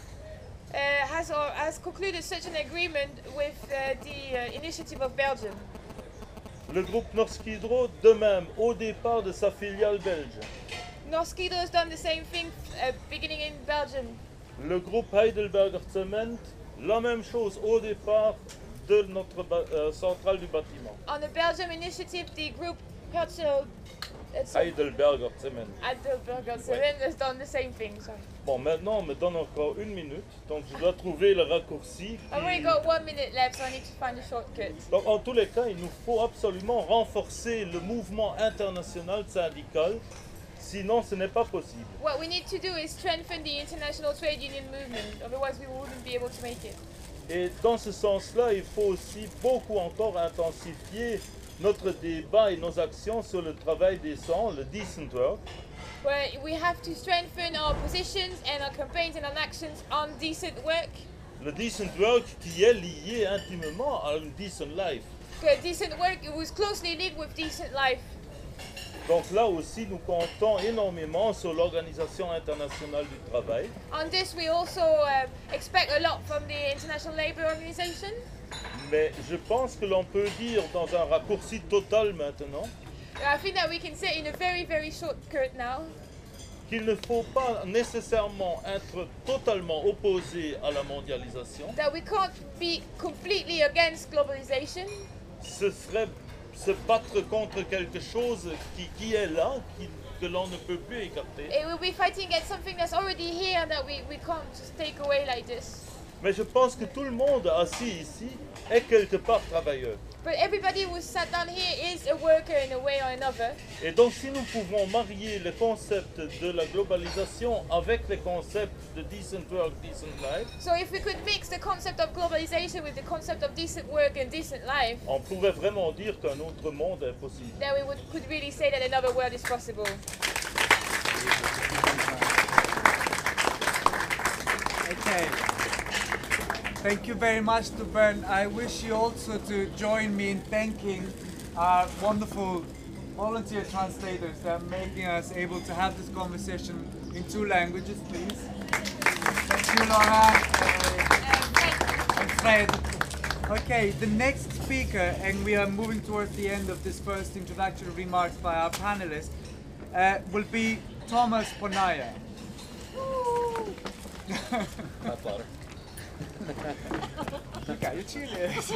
has concluded such an agreement with the initiative of Belgium. Le groupe Norsk Hydro, de même, au départ de sa filiale belge. Norsk Hydro has done the same thing beginning in Belgium. Le groupe Heidelberger Cement, la même chose au départ de notre centrale du bâtiment. On the Belgium initiative, the group Heidelberger Cement. Heidelberger Cement has done the same thing. Sorry. Bon, maintenant, on me donne encore une minute, donc je dois trouver le raccourci. I've only got 1 minute left, so I need to find a shortcut. Donc, en tous les cas, il nous faut absolument renforcer le mouvement international syndical, sinon ce n'est pas possible. What we need to do is strengthen the international trade union movement, otherwise we wouldn't be able to make it. Et dans ce sens-là, il faut aussi beaucoup encore intensifier notre débat et nos actions sur le travail décent, le decent work. Where we have to strengthen our positions and our campaigns and our actions on decent work. Le decent work qui est lié intimement à une decent life. Decent work was closely linked with decent life. Donc là aussi, nous comptons énormément sur l'Organisation internationale du travail. On this, we also expect a lot from the International Labour Organization. Mais je pense que l'on peut dire dans un raccourci total maintenant I think that we can say in a very, very short cut now qu'il ne faut pas nécessairement être totalement opposé à la mondialisation. that we can't be completely against globalization. Ce serait se battre contre quelque chose qui est là, que l'on ne peut plus écarter. It will be fighting against something that's already here that we can't just take away like this. Mais je pense que tout le monde assis ici est quelque part travailleur. But everybody who sat down here is a worker in a way or another. Et donc si nous pouvons marier le concept de la globalisation avec le concept de decent work, decent life, So if we could mix the concept of globalization with the concept of decent work and decent life, on pourrait vraiment dire qu'un autre monde est possible. then we could really say that another world is possible. Okay. Thank you very much to Bernd. I wish you also to join me in thanking our wonderful volunteer translators that are making us able to have this conversation in 2 languages, please. Thank you, Laura and Fred. Okay, the next speaker, and we are moving towards the end of this first introductory remarks by our panelists, will be Thomas Ponaya. That's louder. You got your cheerleaders.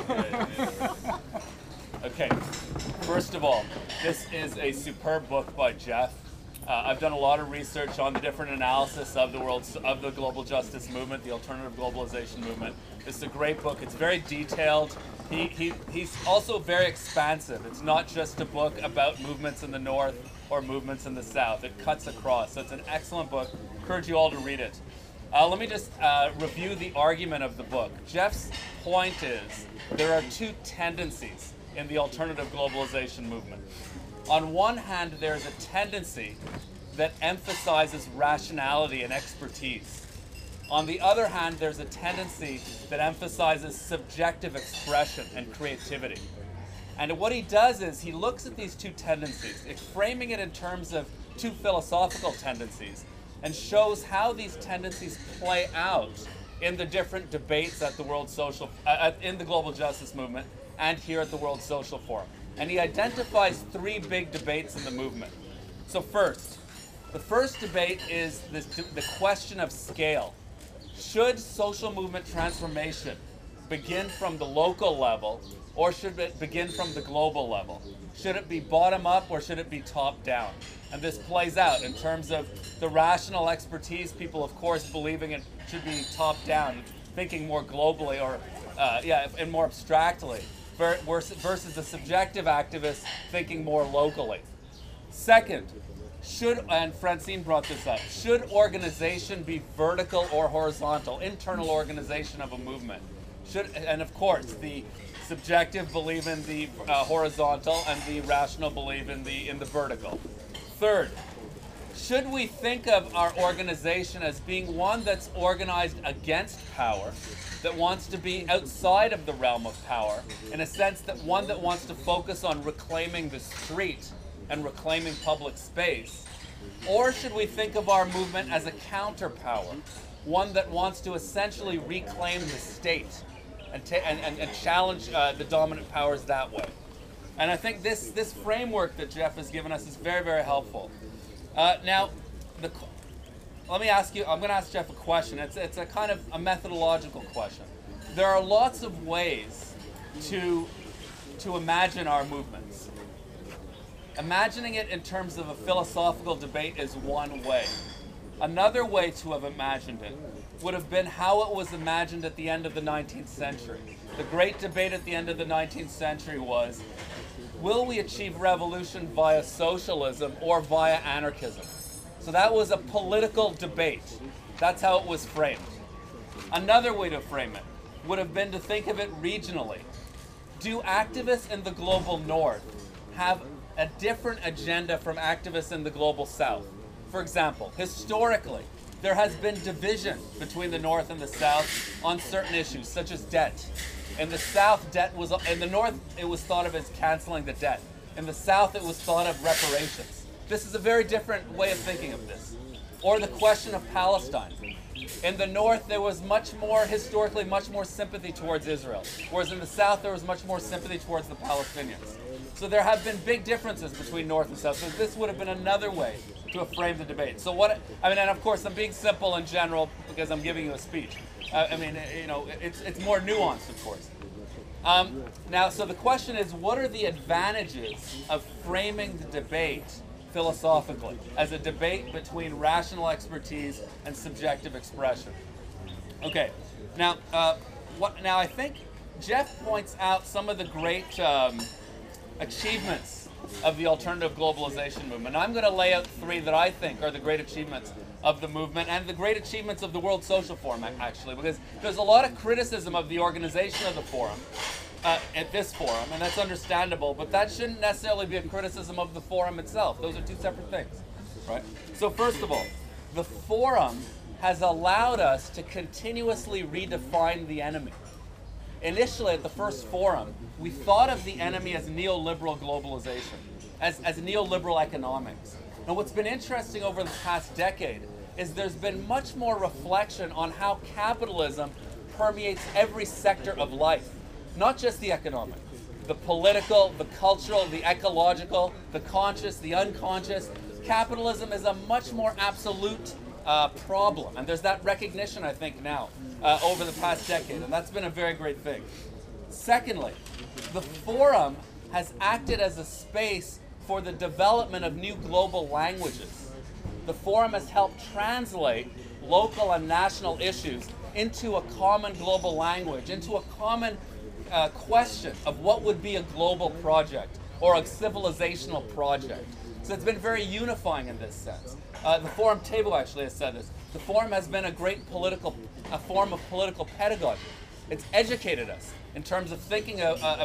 Okay, first of all, this is a superb book by Jeff. I've done a lot of research on the different analysis of the global justice movement, the alternative globalization movement. This is a great book. It's very detailed. He's also very expansive. It's not just a book about movements in the North or movements in the South. It cuts across. So it's an excellent book. I encourage you all to read it. Let me just review the argument of the book. Jeff's point is there are 2 tendencies in the alternative globalization movement. On one hand, there's a tendency that emphasizes rationality and expertise. On the other hand, there's a tendency that emphasizes subjective expression and creativity. And what he does is he looks at these 2 tendencies, framing it in terms of 2 philosophical tendencies, and shows how these tendencies play out in the different debates at the in the global justice movement and here at the World Social Forum. And he identifies 3 big debates in the movement. So first, the first debate is the question of scale. Should social movement transformation begin from the local level, or should it begin from the global level? Should it be bottom up or should it be top down? And this plays out in terms of the rational expertise, people of course believing it should be top down, thinking more globally or and more abstractly, versus the subjective activists thinking more locally. Second, and Francine brought this up, should organization be vertical or horizontal, internal organization of a movement? And of course, the subjective believe in the horizontal and the rational believe in the vertical. Third, should we think of our organization as being one that's organized against power, that wants to be outside of the realm of power, in a sense that one that wants to focus on reclaiming the street and reclaiming public space? Or should we think of our movement as a counterpower, one that wants to essentially reclaim the state and challenge the dominant powers that way? And I think this framework that Jeff has given us is very, very helpful. Now, let me ask you, I'm going to ask Jeff a question. It's a kind of a methodological question. There are lots of ways to imagine our movements. Imagining it in terms of a philosophical debate is one way. Another way to have imagined it would have been how it was imagined at the end of the 19th century. The great debate at the end of the 19th century was, will we achieve revolution via socialism or via anarchism? So that was a political debate. That's how it was framed. Another way to frame it would have been to think of it regionally. Do activists in the global north have a different agenda from activists in the global south? For example, historically, there has been division between the north and the south on certain issues, such as debt. In the south, in the north, it was thought of as canceling the debt. In the south, it was thought of reparations. This is a very different way of thinking of this. Or the question of Palestine. In the north, there was historically much more sympathy towards Israel, whereas in the south, there was much more sympathy towards the Palestinians. So there have been big differences between north and south. So this would have been another way to have framed the debate. So and of course, I'm being simple in general because I'm giving you a speech. It's more nuanced, of course. Now, so the question is, what are the advantages of framing the debate philosophically as a debate between rational expertise and subjective expression? Okay, now, now I think Jeff points out some of the great achievements of the alternative globalization movement. I'm going to lay out three that I think are the great achievements of the movement and the great achievements of the World Social Forum, actually, because there's a lot of criticism of the organization of the forum at this forum, and that's understandable, but that shouldn't necessarily be a criticism of the forum itself. Those are two separate things, right? So first of all, the forum has allowed us to continuously redefine the enemy. Initially, at the first forum, we thought of the enemy as neoliberal globalization, as neoliberal economics. Now, what's been interesting over the past decade is there's been much more reflection on how capitalism permeates every sector of life, not just the economic, the political, the cultural, the ecological, the conscious, the unconscious. Capitalism is a much more absolute problem, and there's that recognition, I think, now over the past decade, and that's been a very great thing. Secondly, the forum has acted as a space for the development of new global languages. The forum has helped translate local and national issues into a common global language, into a common question of what would be a global project or a civilizational project. So it's been very unifying in this sense. The Forum Table actually has said this. The Forum has been a form of political pedagogy. It's educated us in terms of thinking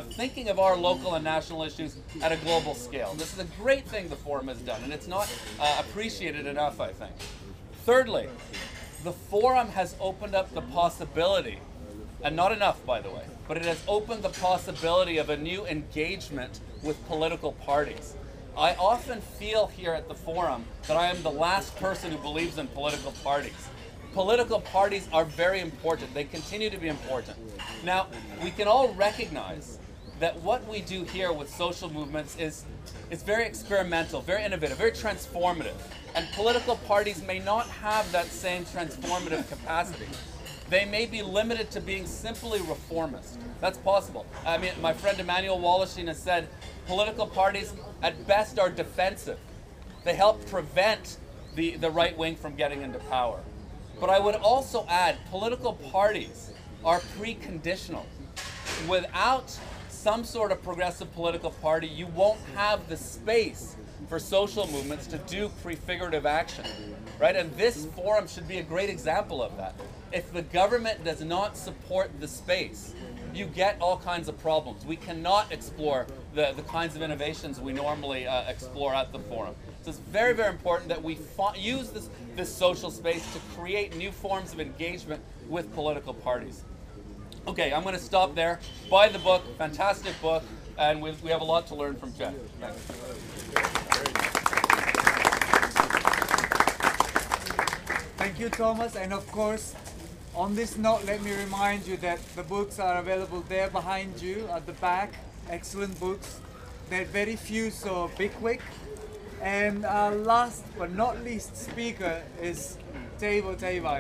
of our local and national issues at a global scale. This is a great thing the Forum has done, and it's not appreciated enough, I think. Thirdly, the Forum has opened up the possibility, and not enough, by the way, but it has opened the possibility of a new engagement with political parties. I often feel here at the Forum that I am the last person who believes in political parties. Political parties are very important. They continue to be important. Now, we can all recognize that what we do here with social movements is very experimental, very innovative, very transformative. And political parties may not have that same transformative capacity. They may be limited to being simply reformist. That's possible. I mean, my friend Emmanuel Wallerstein has said political parties at best are defensive. They help prevent the right wing from getting into power. But I would also add, political parties are preconditional. Without some sort of progressive political party, you won't have the space for social movements to do prefigurative action, right? And this forum should be a great example of that. If the government does not support the space, you get all kinds of problems. We cannot explore the kinds of innovations we normally explore at the forum. So it's very, very important that we use this social space to create new forms of engagement with political parties. Okay, I'm going to stop there. Buy the book, fantastic book, and we have a lot to learn from Jeff. Thanks. Thank you, Thomas. And of course, on this note, let me remind you that the books are available there behind you at the back. Excellent books. There are very few, so be quick. And our last but not least speaker is Teivo Teivainen.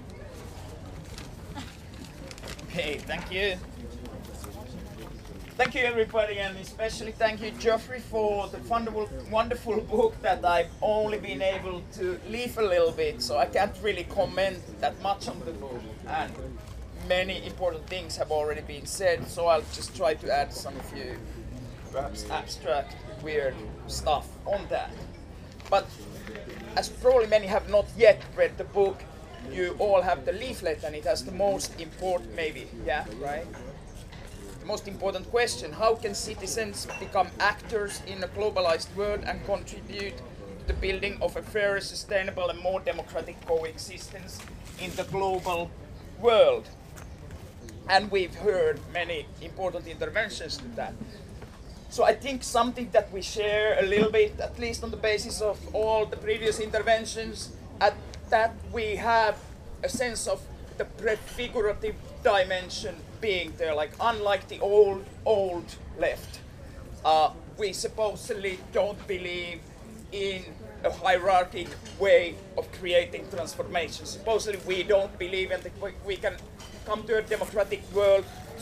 Okay, thank you. Thank you everybody, and especially thank you Geoffrey for the wonderful book that I've only been able to leave a little bit, so I can't really comment that much on the book, and many important things have already been said, so I'll just try to add some few perhaps abstract, weird stuff on that. But as probably many have not yet read the book, you all have the leaflet, and it has the most important, maybe, yeah, right? The most important question: how can citizens become actors in a globalized world and contribute to the building of a fairer, sustainable and more democratic coexistence in the global world? And we've heard many important interventions to that. So I think something that we share a little bit, at least on the basis of all the previous interventions, at that we have a sense of the prefigurative dimension being there, like unlike the old left. We supposedly don't believe in a hierarchic way of creating transformation. Supposedly we don't believe in that we can come to a democratic world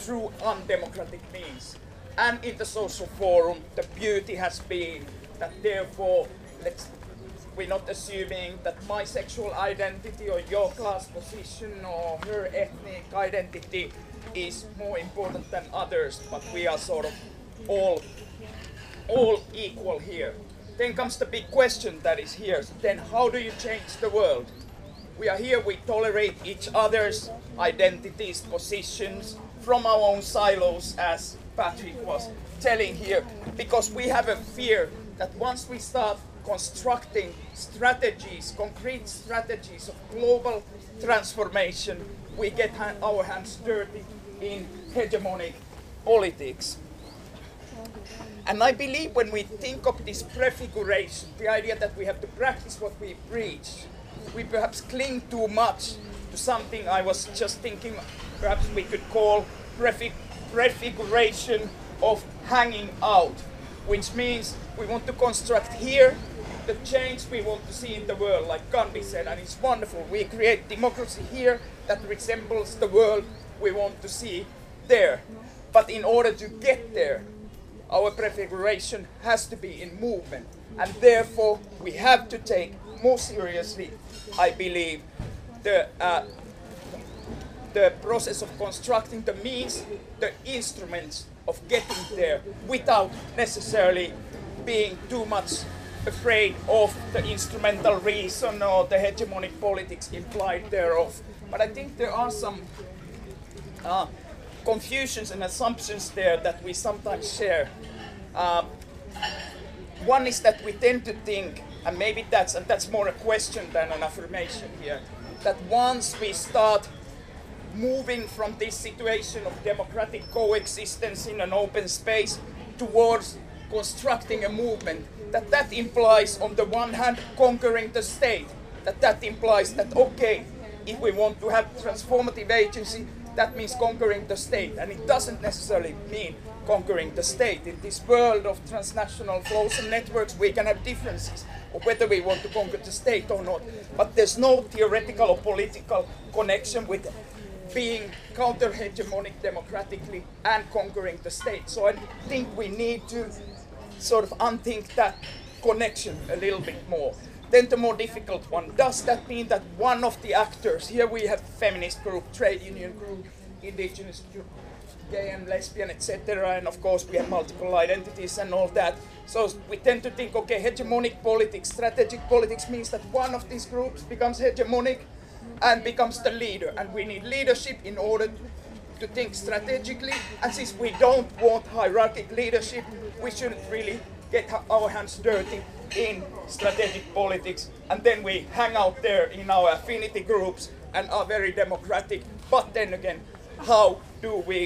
through undemocratic means. And in the social forum, the beauty has been that therefore, we're not assuming that my sexual identity or your class position or her ethnic identity is more important than others, but we are sort of all equal here. Then comes the big question that is here. So then how do you change the world? We are here, we tolerate each other's identities, positions from our own silos, as Patrick was telling here, because we have a fear that once we start constructing strategies, concrete strategies of global transformation, we get our hands dirty in hegemonic politics. And I believe when we think of this prefiguration, the idea that we have to practice what we preach, we perhaps cling too much to something I was just thinking perhaps we could call prefiguration of hanging out, which means we want to construct here the change we want to see in the world, like Gandhi said, and it's wonderful. We create democracy here that resembles the world we want to see there. But in order to get there, our prefiguration has to be in movement, and therefore we have to take more seriously, I believe, the process of constructing the means, the instruments of getting there, without necessarily being too much afraid of the instrumental reason or the hegemonic politics implied thereof. But I think there are some confusions and assumptions there that we sometimes share. One is that we tend to think, and maybe that's more a question than an affirmation here, that once we start moving from this situation of democratic coexistence in an open space towards constructing a movement, that implies on the one hand conquering the state, that implies that okay, if we want to have transformative agency, that means conquering the state, and it doesn't necessarily mean conquering the state. In this world of transnational flows and networks, we can have differences of whether we want to conquer the state or not, but there's no theoretical or political connection with being counter-hegemonic democratically and conquering the state. So I think we need to sort of unthink that connection a little bit more. Then the more difficult one, does that mean that one of the actors, here we have feminist group, trade union group, indigenous group, gay and lesbian, etc., and of course we have multiple identities and all that. So we tend to think, okay, hegemonic politics, strategic politics means that one of these groups becomes hegemonic and becomes the leader, and we need leadership in order to think strategically, and since we don't want hierarchic leadership, we shouldn't really get our hands dirty in strategic politics, and then we hang out there in our affinity groups and are very democratic. But then again, how do we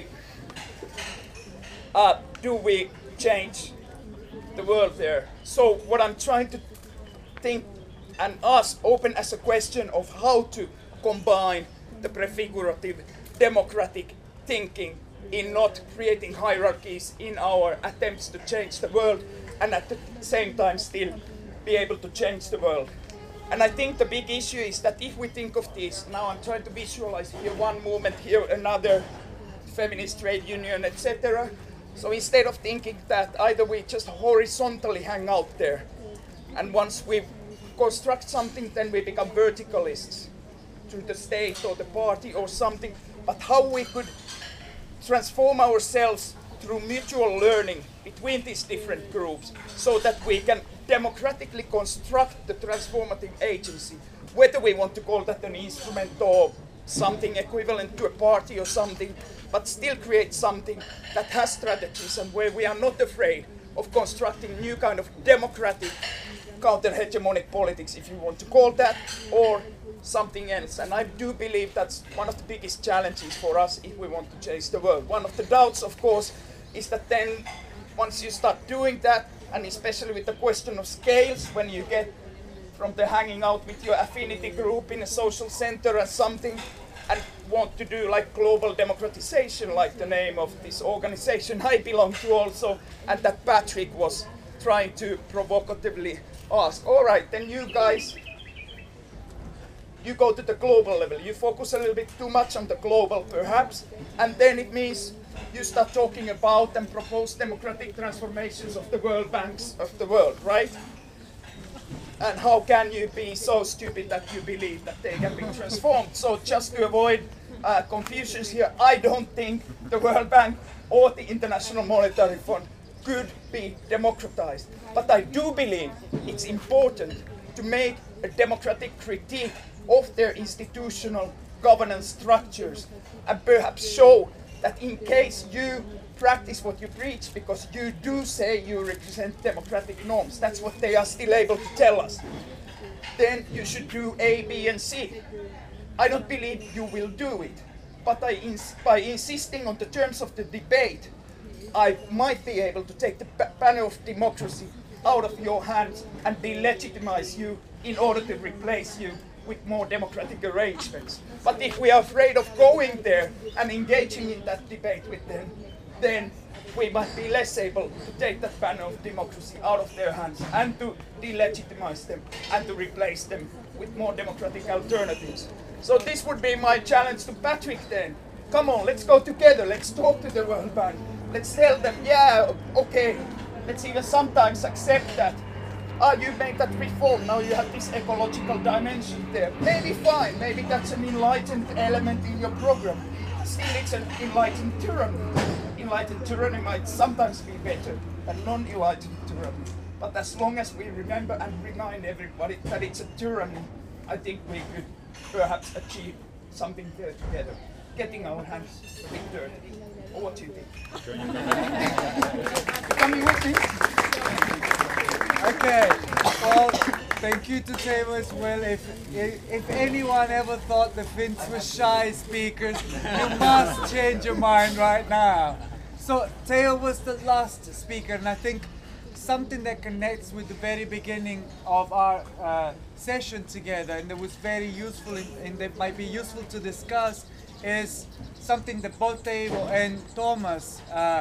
change the world there? So what I'm trying to think and ask open as a question of how to combine the prefigurative democratic thinking in not creating hierarchies in our attempts to change the world, and at the same time still be able to change the world. And I think the big issue is that if we think of this, now I'm trying to visualize here one movement, here another, feminist trade union, etc. So instead of thinking that either we just horizontally hang out there, and once we construct something, then we become verticalists to the state or the party or something, but how we could transform ourselves through mutual learning between these different groups so that we can democratically construct the transformative agency, whether we want to call that an instrument or something equivalent to a party or something, but still create something that has strategies and where we are not afraid of constructing new kind of democratic counter-hegemonic politics, if you want to call that, or something else. And I do believe that's one of the biggest challenges for us if we want to change the world. One of the doubts, of course, is that then once you start doing that, and especially with the question of scales, when you get from the hanging out with your affinity group in a social center or something, and want to do like global democratization, like the name of this organization I belong to also, and that Patrick was trying to provocatively ask, all right, then you guys, you go to the global level, you focus a little bit too much on the global perhaps, and then it means you start talking about and propose democratic transformations of the world banks of the world, right? And how can you be so stupid that you believe that they can be transformed? So just to avoid confusions here, I don't think the World Bank or the International Monetary Fund could be democratized. But I do believe it's important to make a democratic critique of their institutional governance structures and perhaps show that in case you practice what you preach, because you do say you represent democratic norms, that's what they are still able to tell us, then you should do A, B, and C. I don't believe you will do it, but by insisting on the terms of the debate, I might be able to take the banner of democracy out of your hands and delegitimize you in order to replace you with more democratic arrangements. But if we are afraid of going there and engaging in that debate with them, then we might be less able to take that banner of democracy out of their hands and to delegitimize them and to replace them with more democratic alternatives. So this would be my challenge to Patrick then. Come on, let's go together, let's talk to the World Bank. Let's tell them, yeah, okay, let's even sometimes accept that. You made that reform, now you have this ecological dimension there. Maybe fine, maybe that's an enlightened element in your program. Still, it's an enlightened tyranny. Enlightened tyranny might sometimes be better than non-enlightened tyranny. But as long as we remember and remind everybody that it's a tyranny, I think we could perhaps achieve something there together, getting our hands a bit dirty. Or what do you think? Coming with me? Okay, well, thank you to Teo as well. If anyone ever thought the Finns were shy speakers, you must change your mind right now. So Teo was the last speaker, and I think something that connects with the very beginning of our session together, and that was very useful and that might be useful to discuss, is something that both Teo and Thomas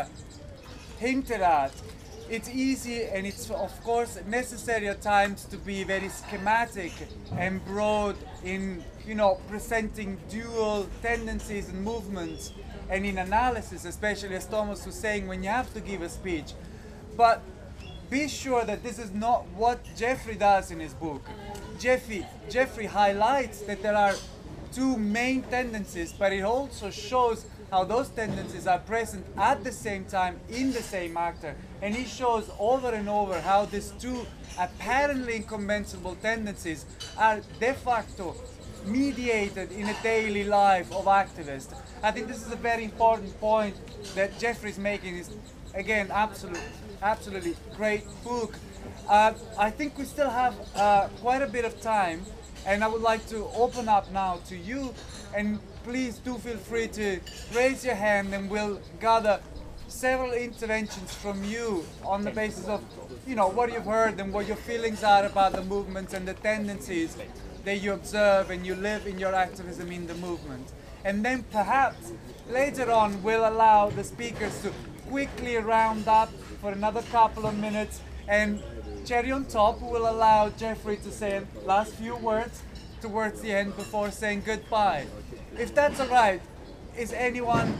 hinted at. It's easy and it's of course necessary at times to be very schematic and broad in, you know, presenting dual tendencies and movements and in analysis, especially as Thomas was saying, when you have to give a speech. But be sure that this is not what Jeffrey does in his book. Jeffrey highlights that there are two main tendencies, but it also shows how those tendencies are present at the same time in the same actor. And he shows over and over how these two apparently incommensurable tendencies are de facto mediated in a daily life of activists. I think this is a very important point that Jeffrey's making. Is again absolutely great book. I think we still have quite a bit of time, and I would like to open up now to you, and please do feel free to raise your hand and we'll gather several interventions from you on the basis of, you know, what you've heard and what your feelings are about the movements and the tendencies that you observe and you live in your activism in the movement. And then perhaps later on we'll allow the speakers to quickly round up for another couple of minutes, and cherry on top, we'll allow Jeffrey to say last few words towards the end before saying goodbye. If that's all right, is anyone...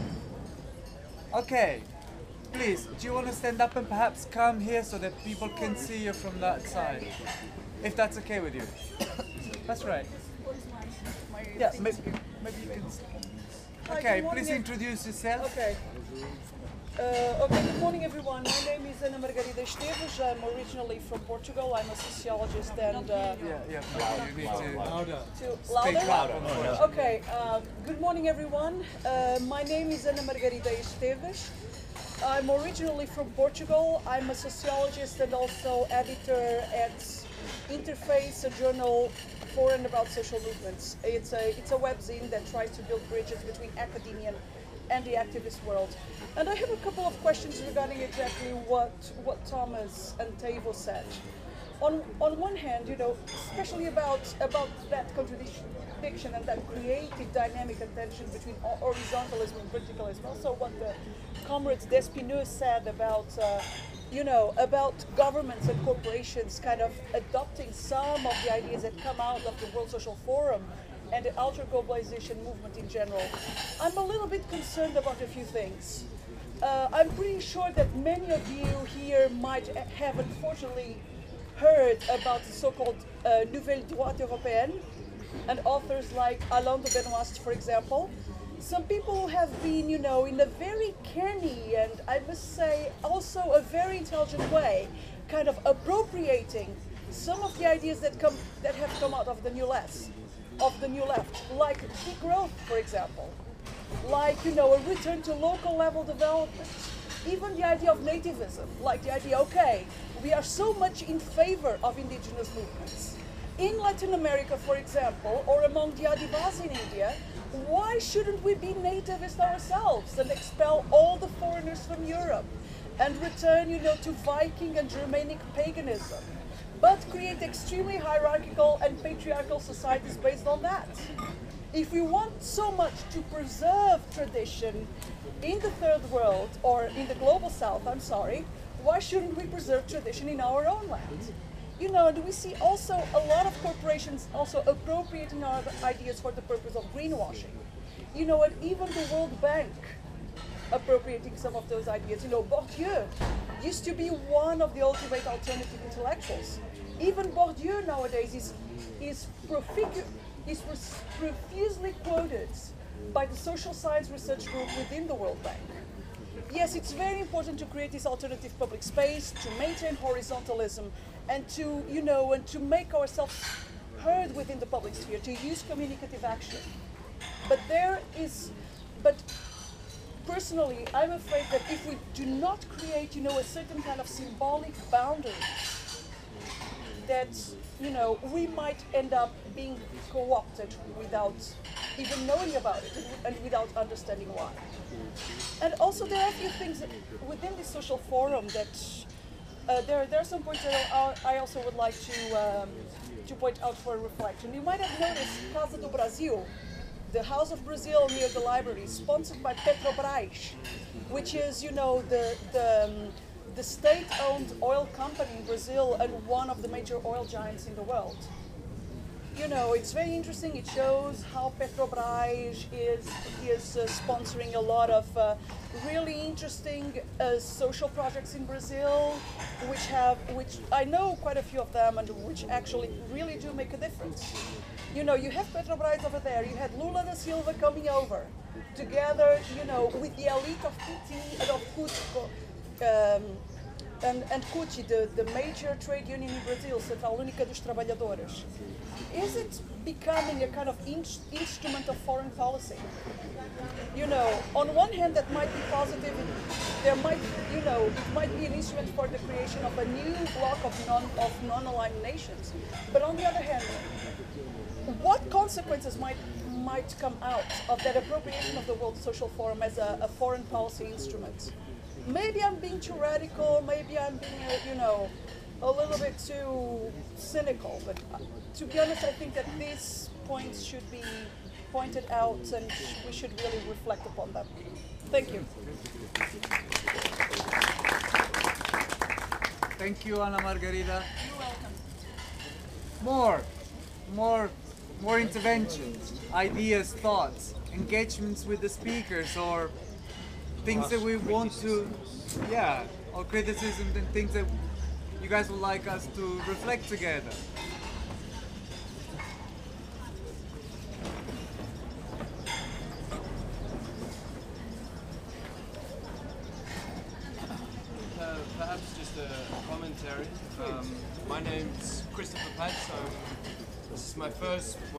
Okay, please, do you want to stand up and perhaps come here so that people can see you from that side? If that's okay with you. That's right. Yeah, maybe you can... Okay, please introduce yourself. Okay. Okay, good morning everyone. My name is Ana Margarida Esteves. I'm originally from Portugal. I'm a sociologist and... You need to louder? Okay, good morning everyone. My name is Ana Margarida Esteves. I'm originally from Portugal. I'm a sociologist and also editor at Interface, a journal for and about social movements. It's a webzine that tries to build bridges between academia and the activist world. And I have a couple of questions regarding exactly what Thomas and Teivo said. On one hand, you know, especially about that contradiction and that creative dynamic and tension between horizontalism and verticalism. Also what the comrades Despineux said about, you know, about governments and corporations kind of adopting some of the ideas that come out of the World Social Forum and the ultra-globalization movement in general, I'm a little bit concerned about a few things. I'm pretty sure that many of you here might have unfortunately heard about the so-called Nouvelle Droite Européenne and authors like Alain de Benoist, for example. Some people have been, you know, in a very canny and I must say also a very intelligent way, kind of appropriating some of the ideas that have come out of the new left, like degrowth, for example, like, you know, a return to local level development, even the idea of nativism, like the idea, okay, we are so much in favor of indigenous movements. In Latin America, for example, or among the Adivasi in India, why shouldn't we be nativist ourselves and expel all the foreigners from Europe and return, you know, to Viking and Germanic paganism, but create extremely hierarchical and patriarchal societies based on that? If we want so much to preserve tradition in the third world, or in the global south, I'm sorry, why shouldn't we preserve tradition in our own land? You know, and we see also a lot of corporations also appropriating our ideas for the purpose of greenwashing. You know, and even the World Bank appropriating some of those ideas. You know, Bourdieu used to be one of the ultimate alternative intellectuals. Even Bourdieu nowadays is profusely quoted by the Social Science Research Group within the World Bank. Yes, it's very important to create this alternative public space, to maintain horizontalism, and to, you know, and to make ourselves heard within the public sphere, to use communicative action. But personally, I'm afraid that if we do not create, you know, a certain kind of symbolic boundary, that, you know, we might end up being co-opted without even knowing about it and without understanding why. And also there are a few things within this social forum that there are some points that I also would like to point out for reflection. You might have noticed Casa do Brasil, the House of Brazil near the library, sponsored by Petrobras, which is, you know, the state-owned oil company in Brazil and one of the major oil giants in the world. You know, it's very interesting. It shows how Petrobras is sponsoring a lot of really interesting social projects in Brazil, which I know quite a few of them, and which actually really do make a difference. You know, you have Petrobras over there. You had Lula da Silva coming over, together, you know, with the elite of PT and of Cusco. And CUT, the major trade union in Brazil, Central Única dos Trabalhadores. Is it becoming a kind of instrument of foreign policy? You know, on one hand that might be positive, there might, you know, it might be an instrument for the creation of a new bloc of non-aligned nations. But on the other hand, what consequences might come out of that appropriation of the World Social Forum as a foreign policy instrument? Maybe I'm being too radical, maybe I'm being, you know, a little bit too cynical, but to be honest, I think that these points should be pointed out and we should really reflect upon them. Thank you. Thank you, Ana Margarida. You're welcome. More interventions, ideas, thoughts, engagements with the speakers, or things that we want to, or criticisms and things that you guys would like us to reflect together. Perhaps just a commentary. My name's Christopher Patch, so this is my first